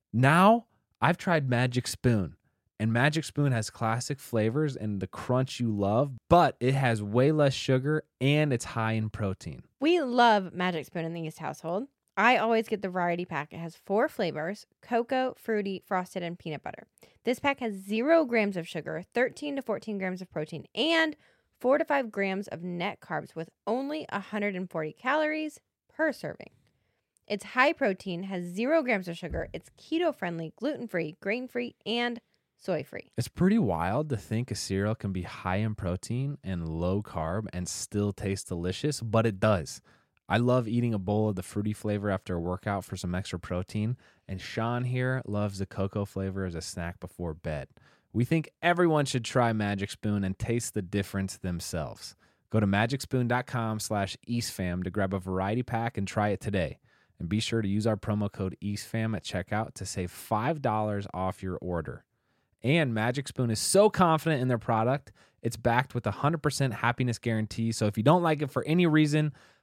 now I've tried Magic Spoon. And Magic Spoon has classic flavors and the crunch you love, but it has way less sugar and it's high in protein. We love Magic Spoon in the East household. I always get the variety pack. It has four flavors: cocoa, fruity, frosted, and peanut butter. This pack has zero grams of sugar, thirteen to fourteen grams of protein, and four to five grams of net carbs with only one hundred forty calories per serving. It's high protein, has zero grams of sugar. It's keto-friendly, gluten-free, grain-free, and soy-free. It's pretty wild to think a cereal can be high in protein and low carb and still taste delicious, but it does. I love eating a bowl of the fruity flavor after a workout for some extra protein, and Sean here loves the cocoa flavor as a snack before bed. We think everyone should try Magic Spoon and taste the difference themselves. Go to magicspoon.com slash EastFam to grab a variety pack and try it today. And be sure to use our promo code EastFam at checkout to save five dollars off your order. And Magic Spoon is so confident in their product, it's backed with a one hundred percent happiness guarantee. So if you don't like it for any reason,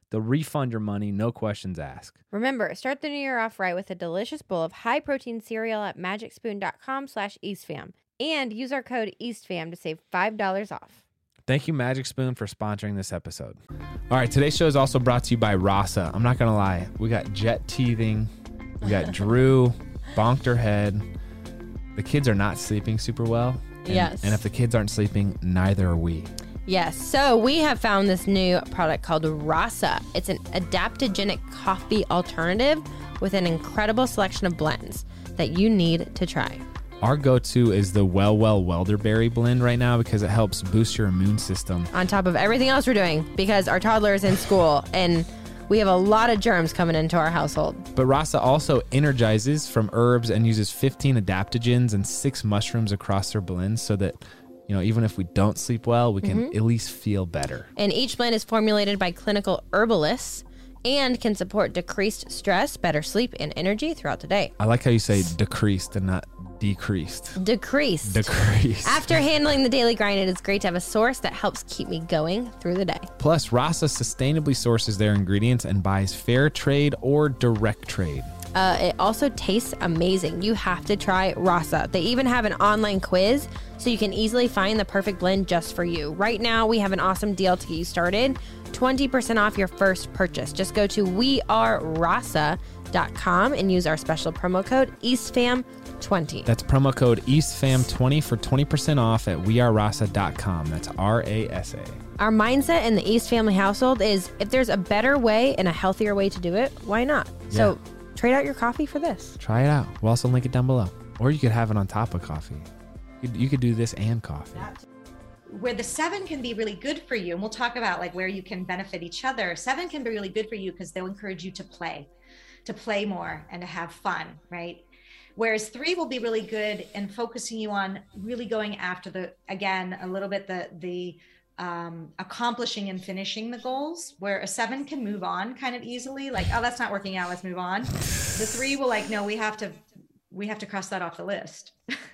They'll refund your money, no questions asked. Remember, start the new year off right with a delicious bowl of high-protein cereal at magicspoon.com slash eastfam. And use our code EastFam to save five dollars off. Thank you, Magic Spoon, for sponsoring this episode. All right, today's show is also brought to you by Rasa. I'm not going to lie. We got Jet teething. We got Drew, bonked her head. The kids are not sleeping super well. And, Yes. And if the kids aren't sleeping, neither are we. Yes. So we have found this new product called Rasa. It's an adaptogenic coffee alternative with an incredible selection of blends that you need to try. Our go-to is the Well Well Welderberry blend right now because it helps boost your immune system. On top of everything else we're doing, because our toddler is in school and we have a lot of germs coming into our household. But Rasa also energizes from herbs and uses fifteen adaptogens and six mushrooms across their blends so that, you know, even if we don't sleep well, we can Mm-hmm. at least feel better. And each blend is formulated by clinical herbalists and can support decreased stress, better sleep, and energy throughout the day. I like how you say decreased and not decreased. Decreased. Decreased. After handling the daily grind, it is great to have a source that helps keep me going through the day. Plus, Rasa sustainably sources their ingredients and buys fair trade or direct trade. Uh, it also tastes amazing. You have to try Rasa. They even have an online quiz so you can easily find the perfect blend just for you. Right now, we have an awesome deal to get you started. twenty percent off your first purchase. Just go to we are rasa dot com and use our special promo code E A S T F A M twenty. That's promo code E A S T F A M twenty for twenty percent off at we are rasa dot com. That's R A S A. Our mindset in the East family household is if there's a better way and a healthier way to do it, why not? So trade out your coffee for this. Try it out. We'll also link it down below. Or you could have it on top of coffee. You could, you could do this and coffee. Where the seven can be really good for you, and we'll talk about like where you can benefit each other. Seven can be really good for you because they'll encourage you to play, to play more and to have fun, right? Whereas three will be really good in focusing you on really going after the, again, a little bit the the um, accomplishing and finishing the goals, where a seven can move on kind of easily. Like, oh, that's not working out, let's move on. The three will like, no, we have to, we have to cross that off the list.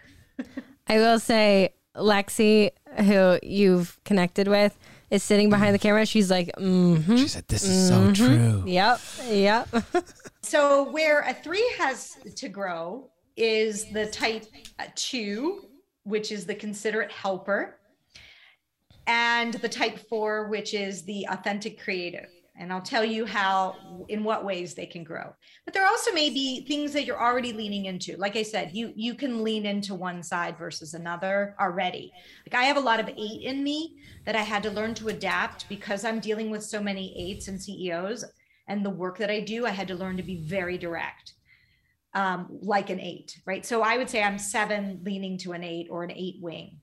I will say Lexi, who you've connected with, is sitting behind the camera. She's like, mm-hmm. She said, this is so true. Yep, yep. So where a three has to grow is the type uh, two, which is the considerate helper, and the type four, which is the authentic creative. And I'll tell you how, in what ways they can grow. But there also may be things that you're already leaning into. Like I said, you you can lean into one side versus another already. Like I have a lot of eight in me that I had to learn to adapt because I'm dealing with so many eights and C E Os. And the work that I do, I had to learn to be very direct, um, like an eight, right? So I would say I'm seven leaning to an eight or an eight wing.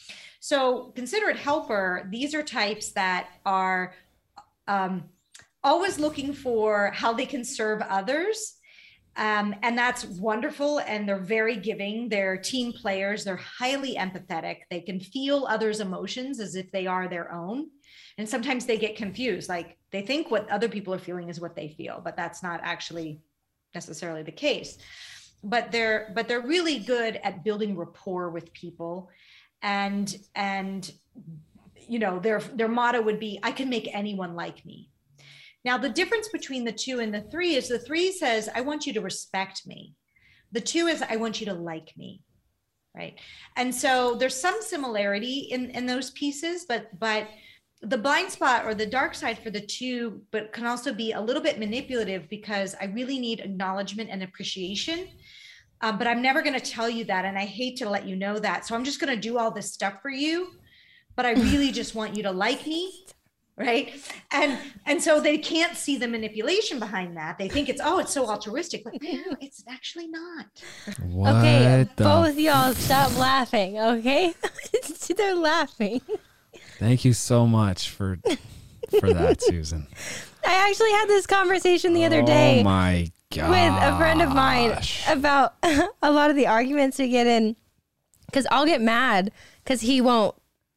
So considerate helper, these are types that are um, always looking for how they can serve others. Um, and that's wonderful. And they're very giving. They're team players. They're highly empathetic. They can feel others' emotions as if they are their own. And sometimes they get confused. Like they think what other people are feeling is what they feel, but that's not actually necessarily the case. But they're, but they're really good at building rapport with people. And, and, you know, their, their motto would be, I can make anyone like me. Now, the difference between the two and the three is the three says, I want you to respect me. The two is, I want you to like me, right? And so there's some similarity in, in those pieces, but, but the blind spot or the dark side for the two, but can also be a little bit manipulative because I really need acknowledgement and appreciation. Um, but I'm never going to tell you that. And I hate to let you know that. So I'm just going to do all this stuff for you, but I really just want you to like me. Right. And, and so they can't see the manipulation behind that. They think it's, oh, it's so altruistic, but no, it's actually not. What Okay, the both y'all stop laughing, okay? They're laughing. Thank you so much for for that, Susan. I actually had this conversation the other day Oh my god. with a friend of mine about a lot of the arguments we get in, because I'll get mad because he won't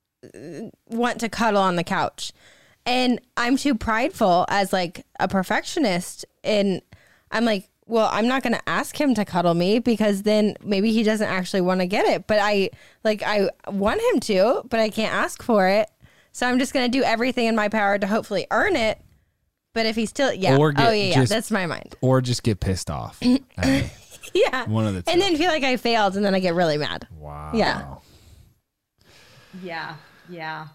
want to cuddle on the couch. And I'm too prideful as like a perfectionist. And I'm like, well, I'm not going to ask him to cuddle me because then maybe he doesn't actually want to get it. But I like, I want him to, but I can't ask for it. So I'm just going to do everything in my power to hopefully earn it. But if he still, yeah. Or get oh, yeah, yeah. just- That's my mind. Or just get pissed off. at me. Yeah. One of the two. And then feel like I failed and then I get really mad. Wow. Yeah. Yeah, yeah.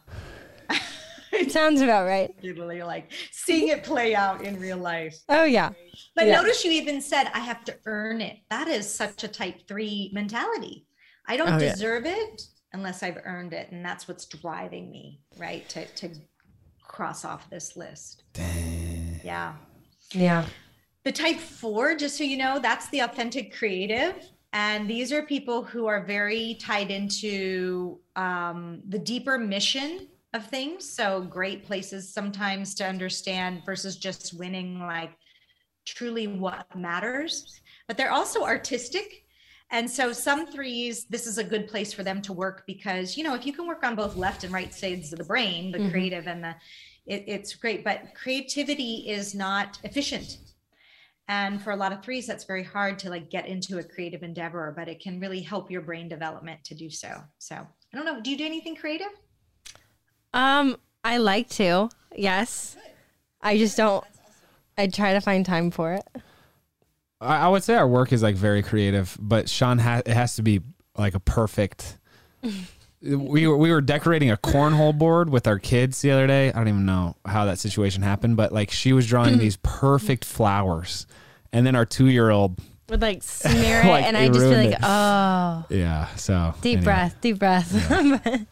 Sounds about right. Literally like seeing it play out in real life. Oh, yeah. But Yeah. notice you even said, I have to earn it. That is such a type three mentality. I don't Oh, yeah. deserve it unless I've earned it. And that's what's driving me, right? To, to cross off this list. Dang. Yeah. Yeah. The type four, just so you know, that's the authentic creative. And these are people who are very tied into um, the deeper mission of things. So great places sometimes to understand versus just winning like truly what matters. But they're also artistic. And so some threes, this is a good place for them to work because, you know, if you can work on both left and right sides of the brain, the Mhm. creative and the, it, it's great. But creativity is not efficient. And for a lot of threes, that's very hard to like get into a creative endeavor, but it can really help your brain development to do so. So I don't know. Do you do anything creative? Um, I like to. Yes. I just don't. I try to find time for it. I, I would say our work is like very creative, but Sean has it has to be like a perfect. we were, we were decorating a cornhole board with our kids the other day. I don't even know how that situation happened, but like she was drawing these perfect flowers, and then our two year old Would like smear it, Like, and it I just feel ruined like, it. oh, yeah. So deep anyway, breath, deep breath.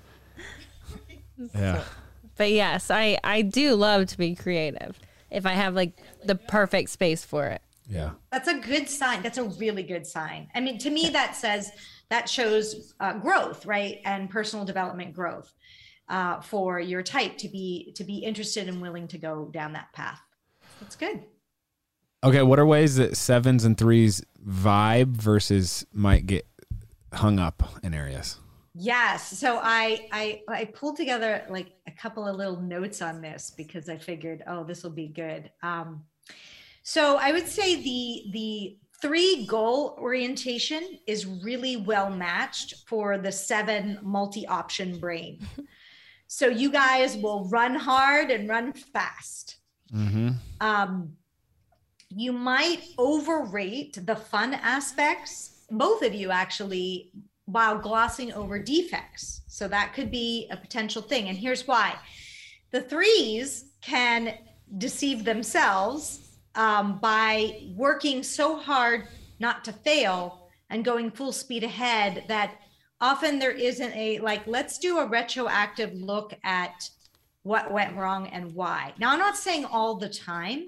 Yeah. But yes, I I do love to be creative if I have like the perfect space for it. Yeah. That's a good sign. That's a really good sign. I mean, to me, that says that shows uh, growth, right? And personal development growth uh, for your type to be to be interested and willing to go down that path. That's good. Okay. What are ways that sevens and threes vibe versus might get hung up in areas? Yes. So I I I pulled together like a couple of little notes on this because I figured, oh, this will be good. Um, so I would say the the three goal orientation is really well matched for the seven multi-option brain. So you guys will run hard and run fast. Mm-hmm. Um, you might overrate the fun aspects, both of you actually, while glossing over defects. So that could be a potential thing. And here's why. The threes can deceive themselves um, by working so hard not to fail and going full speed ahead that often there isn't a, like, let's do a retroactive look at what went wrong and why. Now, I'm not saying all the time.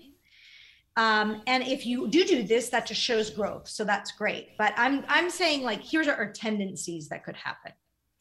Um, and if you do do this, that just shows growth. So that's great. But I'm I'm saying like, here's our tendencies that could happen.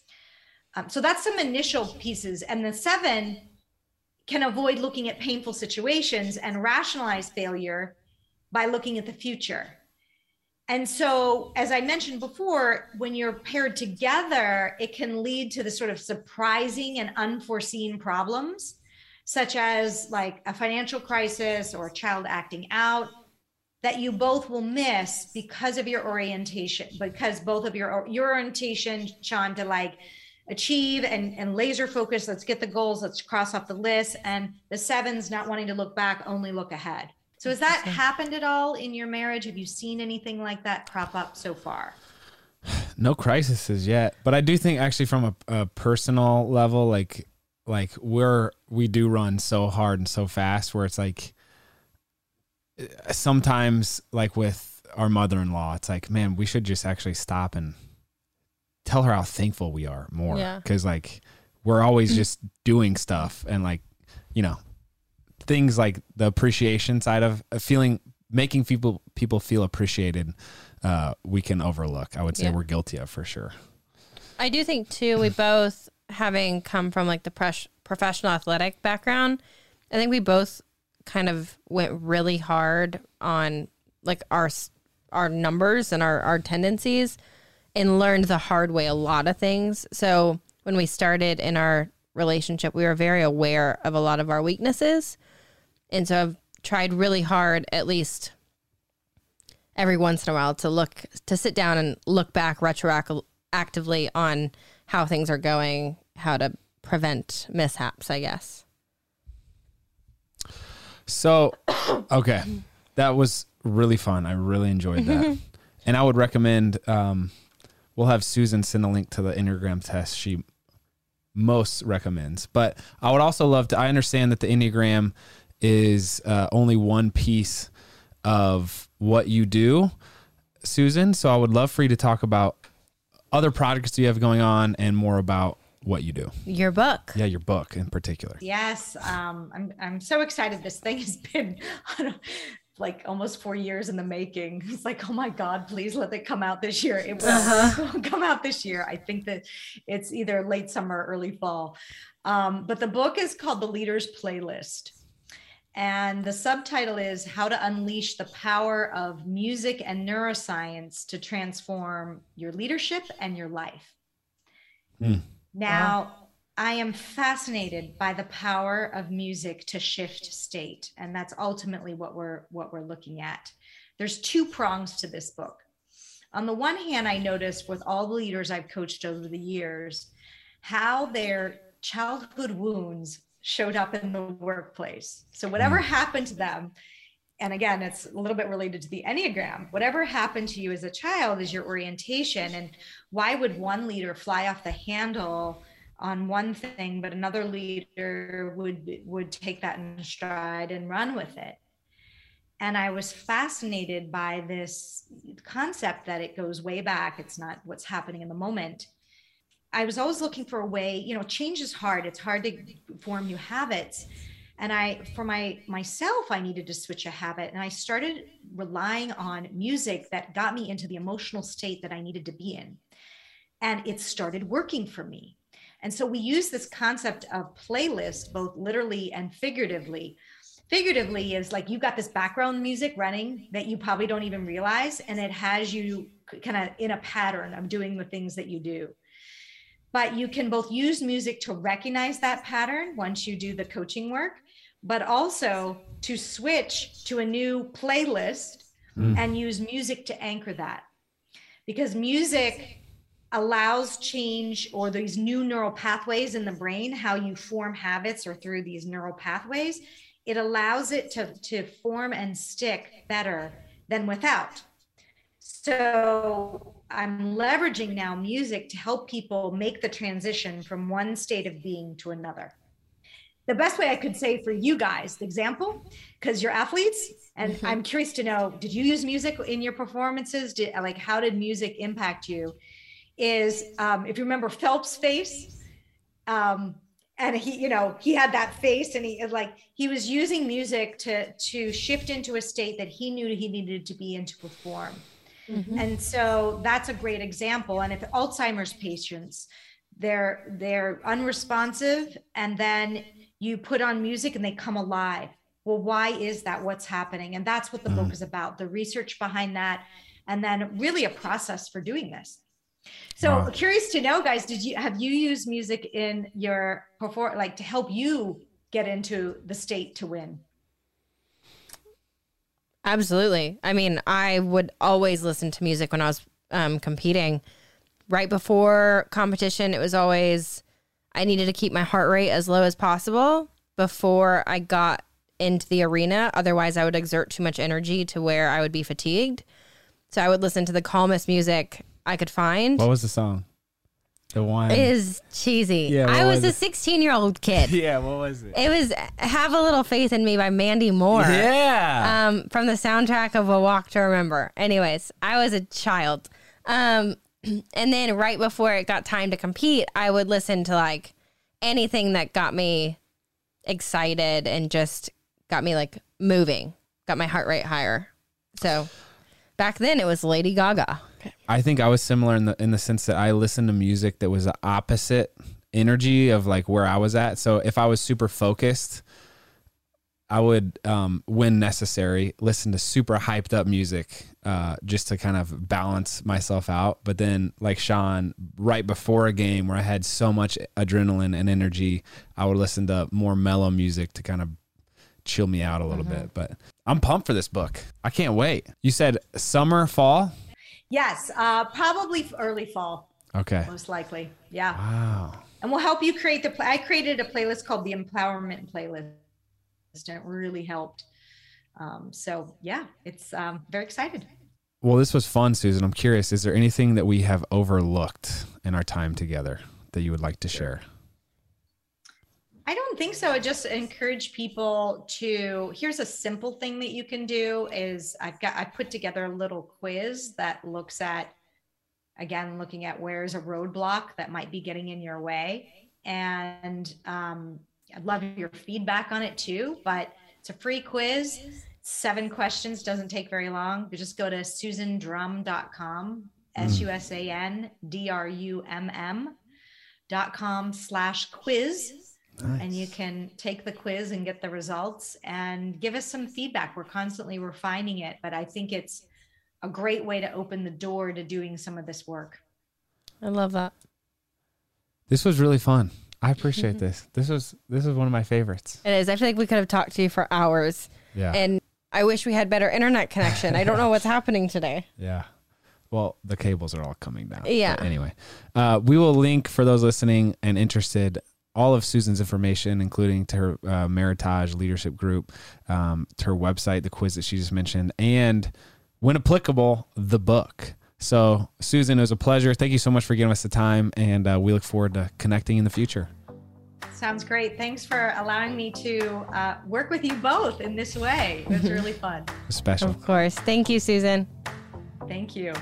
Um, so that's some initial pieces. And the seven can avoid looking at painful situations and rationalize failure by looking at the future. And so, as I mentioned before, when you're paired together, it can lead to the sort of surprising and unforeseen problems, such as like a financial crisis or a child acting out, that you both will miss because of your orientation, because both of your, your orientation, Sean, to like achieve and, and laser focus, let's get the goals, let's cross off the list, and the sevens not wanting to look back, only look ahead. So has that happened at all in your marriage? Have you seen anything like that crop up so far? No crises yet, but I do think actually from a, a personal level, like like we're we do run so hard and so fast, where it's like sometimes like with our mother-in-law, it's like, man, we should just actually stop and tell her how thankful we are more, Yeah. because like we're always just doing stuff and like, you know, things like the appreciation side of of feeling, making people people feel appreciated, uh, we can overlook. I would say Yeah. we're guilty of for sure. I do think too, we both, having come from like the pres- professional athletic background, I think we both kind of went really hard on like our s- our numbers and our, our tendencies, and learned the hard way a lot of things. So when we started in our relationship, we were very aware of a lot of our weaknesses. And so I've tried really hard, at least every once in a while, to look, to sit down and look back retroactively on how things are going, how to prevent mishaps, I guess. So, okay. That was really fun. I really enjoyed that. And I would recommend, um, we'll have Susan send a link to the Enneagram test she most recommends. But I would also love to, I understand that the Enneagram is uh, only one piece of what you do, Susan. So I would love for you to talk about other projects you have going on and more about what you do. Your book. Yeah, your book in particular. Yes, um, I'm I'm so excited. This thing has been I don't, like almost four years in the making. It's like, oh my God, please let it come out this year. It will uh-huh. come out this year. I think that it's either late summer or early fall. Um, but the book is called The Leader's Playlist. And the subtitle is How to Unleash the Power of Music and Neuroscience to Transform Your Leadership and Your Life. Mm. Now, Wow. I am fascinated by the power of music to shift state. And that's ultimately what we're what we're looking at. There's two prongs to this book. On the one hand, I noticed with all the leaders I've coached over the years, how their childhood wounds showed up in the workplace. So whatever mm. happened to them, and again, it's a little bit related to the Enneagram, whatever happened to you as a child is your orientation. And why would one leader fly off the handle on one thing, but another leader would, would take that in stride and run with it? And I was fascinated by this concept that it goes way back. It's not what's happening in the moment. I was always looking for a way, you know, change is hard. It's hard to form new habits. And I, for my myself, I needed to switch a habit. And I started relying on music that got me into the emotional state that I needed to be in. And it started working for me. And so we use this concept of playlist, both literally and figuratively. Figuratively is like you've got this background music running that you probably don't even realize. And it has you kind of in a pattern of doing the things that you do. But you can both use music to recognize that pattern once you do the coaching work, but also to switch to a new playlist mm. and use music to anchor that. Because music allows change or these new neural pathways in the brain, how you form habits or through these neural pathways, it allows it to, to form and stick better than without. So I'm leveraging now music to help people make the transition from one state of being to another. The best way I could say for you guys, the example, because you're athletes, and mm-hmm. I'm curious to know, did you use music in your performances? Did like, how did music impact you? Is um, if you remember Phelps' face, um, and he, you know, he had that face, and he like he was using music to to shift into a state that he knew he needed to be in to perform. Mm-hmm. And so that's a great example. And if Alzheimer's patients, they're they're unresponsive, and then you put on music and they come alive. Well, why is that? What's happening? And that's what the mm-hmm. book is about, the research behind that, and then really a process for doing this. So wow. Curious to know, guys, did you have you used music in your perform like to help you get into the state to win? Absolutely. I mean, I would always listen to music when I was um, competing. Right before competition, it was always, I needed to keep my heart rate as low as possible before I got into the arena. Otherwise, I would exert too much energy to where I would be fatigued. So I would listen to the calmest music I could find. What was the song? The one it is cheesy. Yeah, I was, was a sixteen-year-old kid. Yeah, what was it? It was "Have a Little Faith in Me" by Mandy Moore. Yeah. Um, from the soundtrack of A Walk to Remember. Anyways, I was a child. Um, and then right before it got time to compete, I would listen to like anything that got me excited and just got me like moving, got my heart rate higher. So back then it was Lady Gaga. I think I was similar in the in the sense that I listened to music that was the opposite energy of like where I was at. So if I was super focused, I would, um, when necessary, listen to super hyped up music uh, just to kind of balance myself out. But then like Sean, right before a game where I had so much adrenaline and energy, I would listen to more mellow music to kind of chill me out a little mm-hmm. bit. But I'm pumped for this book. I can't wait. You said summer, fall? Yes, uh, probably early fall. Okay. Most likely. Yeah. Wow. And we'll help you create the, I created a playlist called the Empowerment Playlist. and it really helped. Um, so yeah, it's um, very excited. Well, this was fun, Susan. I'm curious, is there anything that we have overlooked in our time together that you would like to share? I don't think so. I just encourage people to, here's a simple thing that you can do is I've got, I put together a little quiz that looks at, again, looking at where's a roadblock that might be getting in your way. And um, I'd love your feedback on it too, but it's a free quiz. Seven questions, doesn't take very long. You just go to susan drumm dot com, S U S A N D R U M M dot com slash quiz. Nice. And you can take the quiz and get the results and give us some feedback. We're constantly refining it, but I think it's a great way to open the door to doing some of this work. I love that. This was really fun. I appreciate this. This was this was one of my favorites. It is. I feel like we could have talked to you for hours. Yeah. And I wish we had better internet connection. I don't know what's happening today. Yeah. Well, the cables are all coming down. Yeah. But anyway, uh, we will link for those listening and interested all of Susan's information, including to her uh, Meritage Leadership Group, um, to her website, the quiz that she just mentioned, and when applicable, the book. So, Susan, it was a pleasure. Thank you so much for giving us the time, and uh, we look forward to connecting in the future. Sounds great. Thanks for allowing me to uh, work with you both in this way. It was really fun. Special. Of course. Thank you, Susan. Thank you.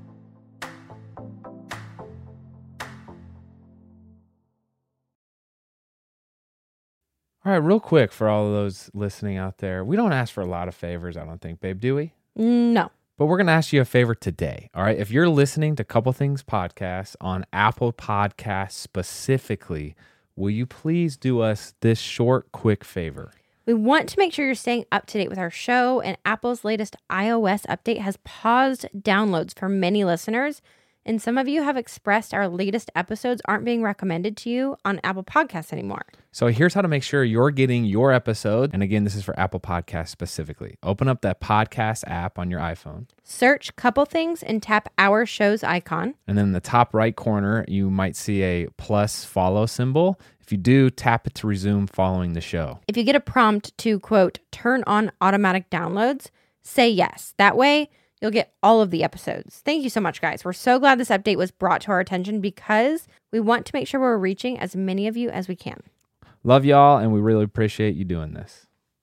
All right, real quick for all of those listening out there, we don't ask for a lot of favors, I don't think, babe, do we? No. But we're going to ask you a favor today, all right? If you're listening to Couple Things Podcast on Apple Podcasts specifically, will you please do us this short, quick favor? We want to make sure you're staying up to date with our show, and Apple's latest iOS update has paused downloads for many listeners, and some of you have expressed our latest episodes aren't being recommended to you on Apple Podcasts anymore. So here's how to make sure you're getting your episode. And again, this is for Apple Podcasts specifically. Open up that podcast app on your iPhone. Search Couple Things and tap our show's icon. And then in the top right corner, you might see a plus follow symbol. If you do, tap it to resume following the show. If you get a prompt to, quote, turn on automatic downloads, say yes. That way, you'll get all of the episodes. Thank you so much, guys. We're so glad this update was brought to our attention because we want to make sure we're reaching as many of you as we can. Love y'all, and we really appreciate you doing this.